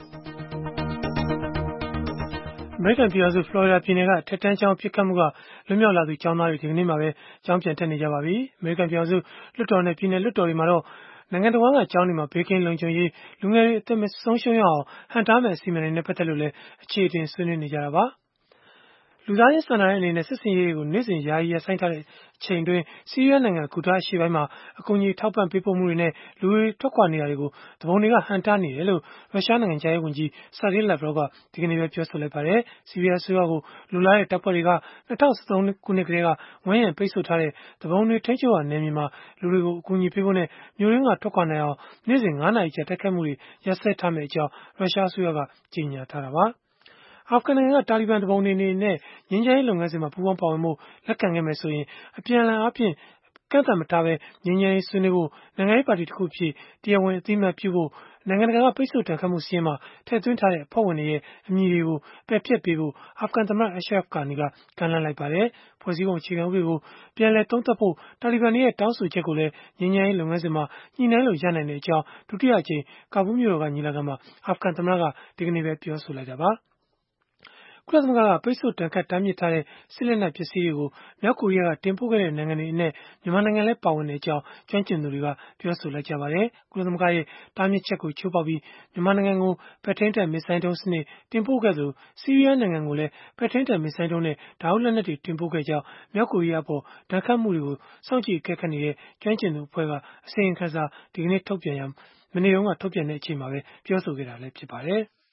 အမေရိကန်ပြည်ထောင်စုဖလော်ရီဒါပြည်နယ်ကထက်တန်းကျောင်းပစ်ခတ်မှုကလွတ်မြောက်လာသူကျောင်းသားတွေဒီကနေ့မှာပဲကျောင်းပြန်တက်နေကြပါပြီ။အမေရိကန်ပြည်ထောင်စုလွှတ်တော်နဲ့ပြည်နယ်လွှတ်တော်တွေမှာတော့နိုင်ငံတော်ကကျောင်းတွေမှာဘေးကင်းလုံခြုံရေးလူငယ်တွေအသက်မဆုံးရှုံးရအောင်ဟန်တားမဲ့အစီအမံတွေနဲ့ပတ်သက်လို့လည်းအခြေအတင်ဆွေးနွေးနေကြတာပါ။လူသားချင်းစာနာတဲ့အနေနဲ့စစ်စင်ရေးတွေကိုနေ့စဉ်ယာယီရပ်ဆိုင်းထားတဲ့အချိန်တွင်းဆီးရီးယားနိုင်ငံဂူတာအရှေ့ပိုင်းမှာအကူအညီထောက်ပံ့ပေးပို့မှုတွေနဲ့လူတွေထွက်ခွာနေတာတွေကိုတပုံတွေကဟန်တားနေတယ်လို့ရုရှားနိုင်ငံခြားရေးဝန်ကြီး Sergei Lavrov ကဒီကနေ့ပဲပြောဆိုလိုက်ပါတယ်။ဆီးရီးယားအစိုးရကိုလူလားတဲ့တပ်ဖွဲ့တွေက2013ခုနှစ်ကတည်းကဝန်းရံပိတ်ဆို့ထားတဲ့တပုံတွေထိန်းချုပ်ရာနယ်မြေမှာလူတွေကိုအကူအညီပေးဖို့နဲ့မြို့ရင်းကထွက်ခွာနိုင်အောင်နေ့စဉ်9နာရီကြာတိုက်ခိုက်မှုတွေရပ်စဲထားမယ့်အကြောင်းရုရှားအစိုးရကကြေညာထားတာပါ။အာဖဂန်နိုင်ငံကတာလီဘန်တပုံတွေနဲ့ငြိမ်းချမ်းရေးလုပ်ငန်းစဉ်မှာပူးပေါင်းပါဝင်ဖို့လက်ခံခဲ့မယ်ဆိုရင်အပြန်အလှန်အားဖြင့်ကန့်သတ်မထားပဲငြိမ်းချမ်းရေးဆွေးနွေးဖို့နိုင်ငံရေးပါတီတစ်ခုဖြစ်တရားဝင်အသိအမှတ်ပြုဖို့နိုင်ငံတကာကပိတ်ဆို့တန်ခတ်မှုစီးရင်မှာထည့်သွင်းထားတဲ့အဖွဲ့ဝင်တွေရဲ့အမည်တွေကိုပယ်ဖျက်ပေးဖို့အာဖဂန်သမ္မတ Ashraf Ghani ကကမ်းလှမ်းလိုက်ပါတယ်။ဖွဲ့စည်းပုံအခြေခံဥပဒေကိုပြန်လည်သုံးသပ်ဖို့တာလီဘန်တွေရဲ့တောင်းဆိုချက်ကိုလည်းငြိမ်းချမ်းရေးလုပ်ငန်းစဉ်မှာညှိနှိုင်းလို့ရနိုင်တဲ့အကြောင်းဒုတိယအကြိမ်ကာဘူးမြို့တော်ကညီလာခံမှာအာဖဂန်သမ္မတကဒီကနေ့ပဲပြောဆိုလိုက်တာပါ။ကုလသမဂ္ဂကပိတ်ဆို့တန်ခတ်တားမြစ်ထားတဲ့စစ်လက်နက်ပစ္စည်းတွေကိုမြောက်ကိုရီးယားကတင်ပို့ခဲ့တဲ့နိုင်ငံတွေအနက်မြန်မာနိုင်ငံလည်းပါဝင်တဲ့အကြောင်းကျွမ်းကျင်သူတွေကပြောဆိုလိုက်ကြပါတယ်။ကုလသမဂ္ဂရဲ့တားမြစ်ချက်ကိုချိုးဖောက်ပြီးမြန်မာနိုင်ငံကိုပဲ့ထိန်းတပ်မစ်ဇိုင်းဒုံးစနစ်တင်ပို့ခဲ့သလိုဆီးရီးယားနိုင်ငံကိုလည်းပဲ့ထိန်းတပ်မစ်ဇိုင်းဒုံးနဲ့ဓာတ်လက်နက်တွေတင်ပို့ခဲ့ကြောင်းမြောက်ကိုရီးယားပေါ်ဒဏ်ခတ်မှုတွေကိုစောင့်ကြည့်အကဲခတ်နေတဲ့ကျွမ်းကျင်သူအဖွဲ့ကအစီရင်ခံစာဒီကနေ့ထုတ်ပြန်ရမနေ့တုန်းကထုတ်ပြန်တဲ့အချိန်မှာပဲပြောဆိုခဲ့တာလည်းဖြစ်ပါတယ်။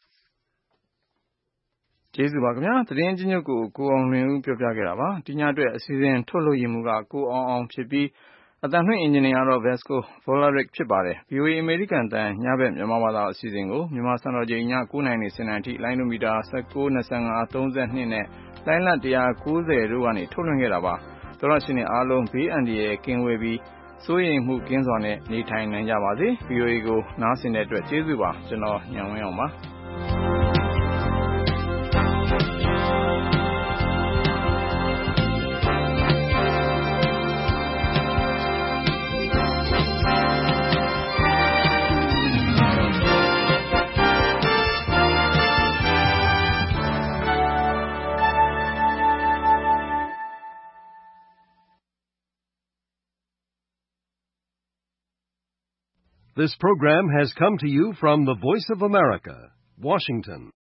ကျေးဇူးပါခင်ဗျာသတင်းချင်းချုပ်ကိုအောင်လွင်ဦးပြောပြခဲ့တာပါဒီညအတွက်အစီအစဉ်ထုတ်လို့ရမှုကကိုအောင်ဖြစ်ပြီးအတန်လွှင့်အင်ဂျင်နီယာတော့ Vasco Volaric ဖြစ်ပါတယ် VOA အမေရိကန်တန်ညဘက်မြန်မာဘာသာအစီအစဉ်ကိုမြန်မာစံတော်ချိန်ည9:00နာရီ10:00နာရီထိလိုင်းနိုမီတာ19 25 32နဲ့လိုင်းလ190တို့ကနေထုတ်လွှင့်ခဲ့တာပါသောရရှင်တွေအားလုံးဘေးအန္တရာယ်ကင်းဝေးပြီးစိုးရိမ်မှုကင်းစွာနဲ့နေထိုင်နိုင်ကြပါစေ VOA ကိုနားဆင်တဲ့အတွက်ကျေးဇူးပါကျွန်တော်ညံဝင်းအောင်ပါ This program has come to you from the Voice of America, Washington.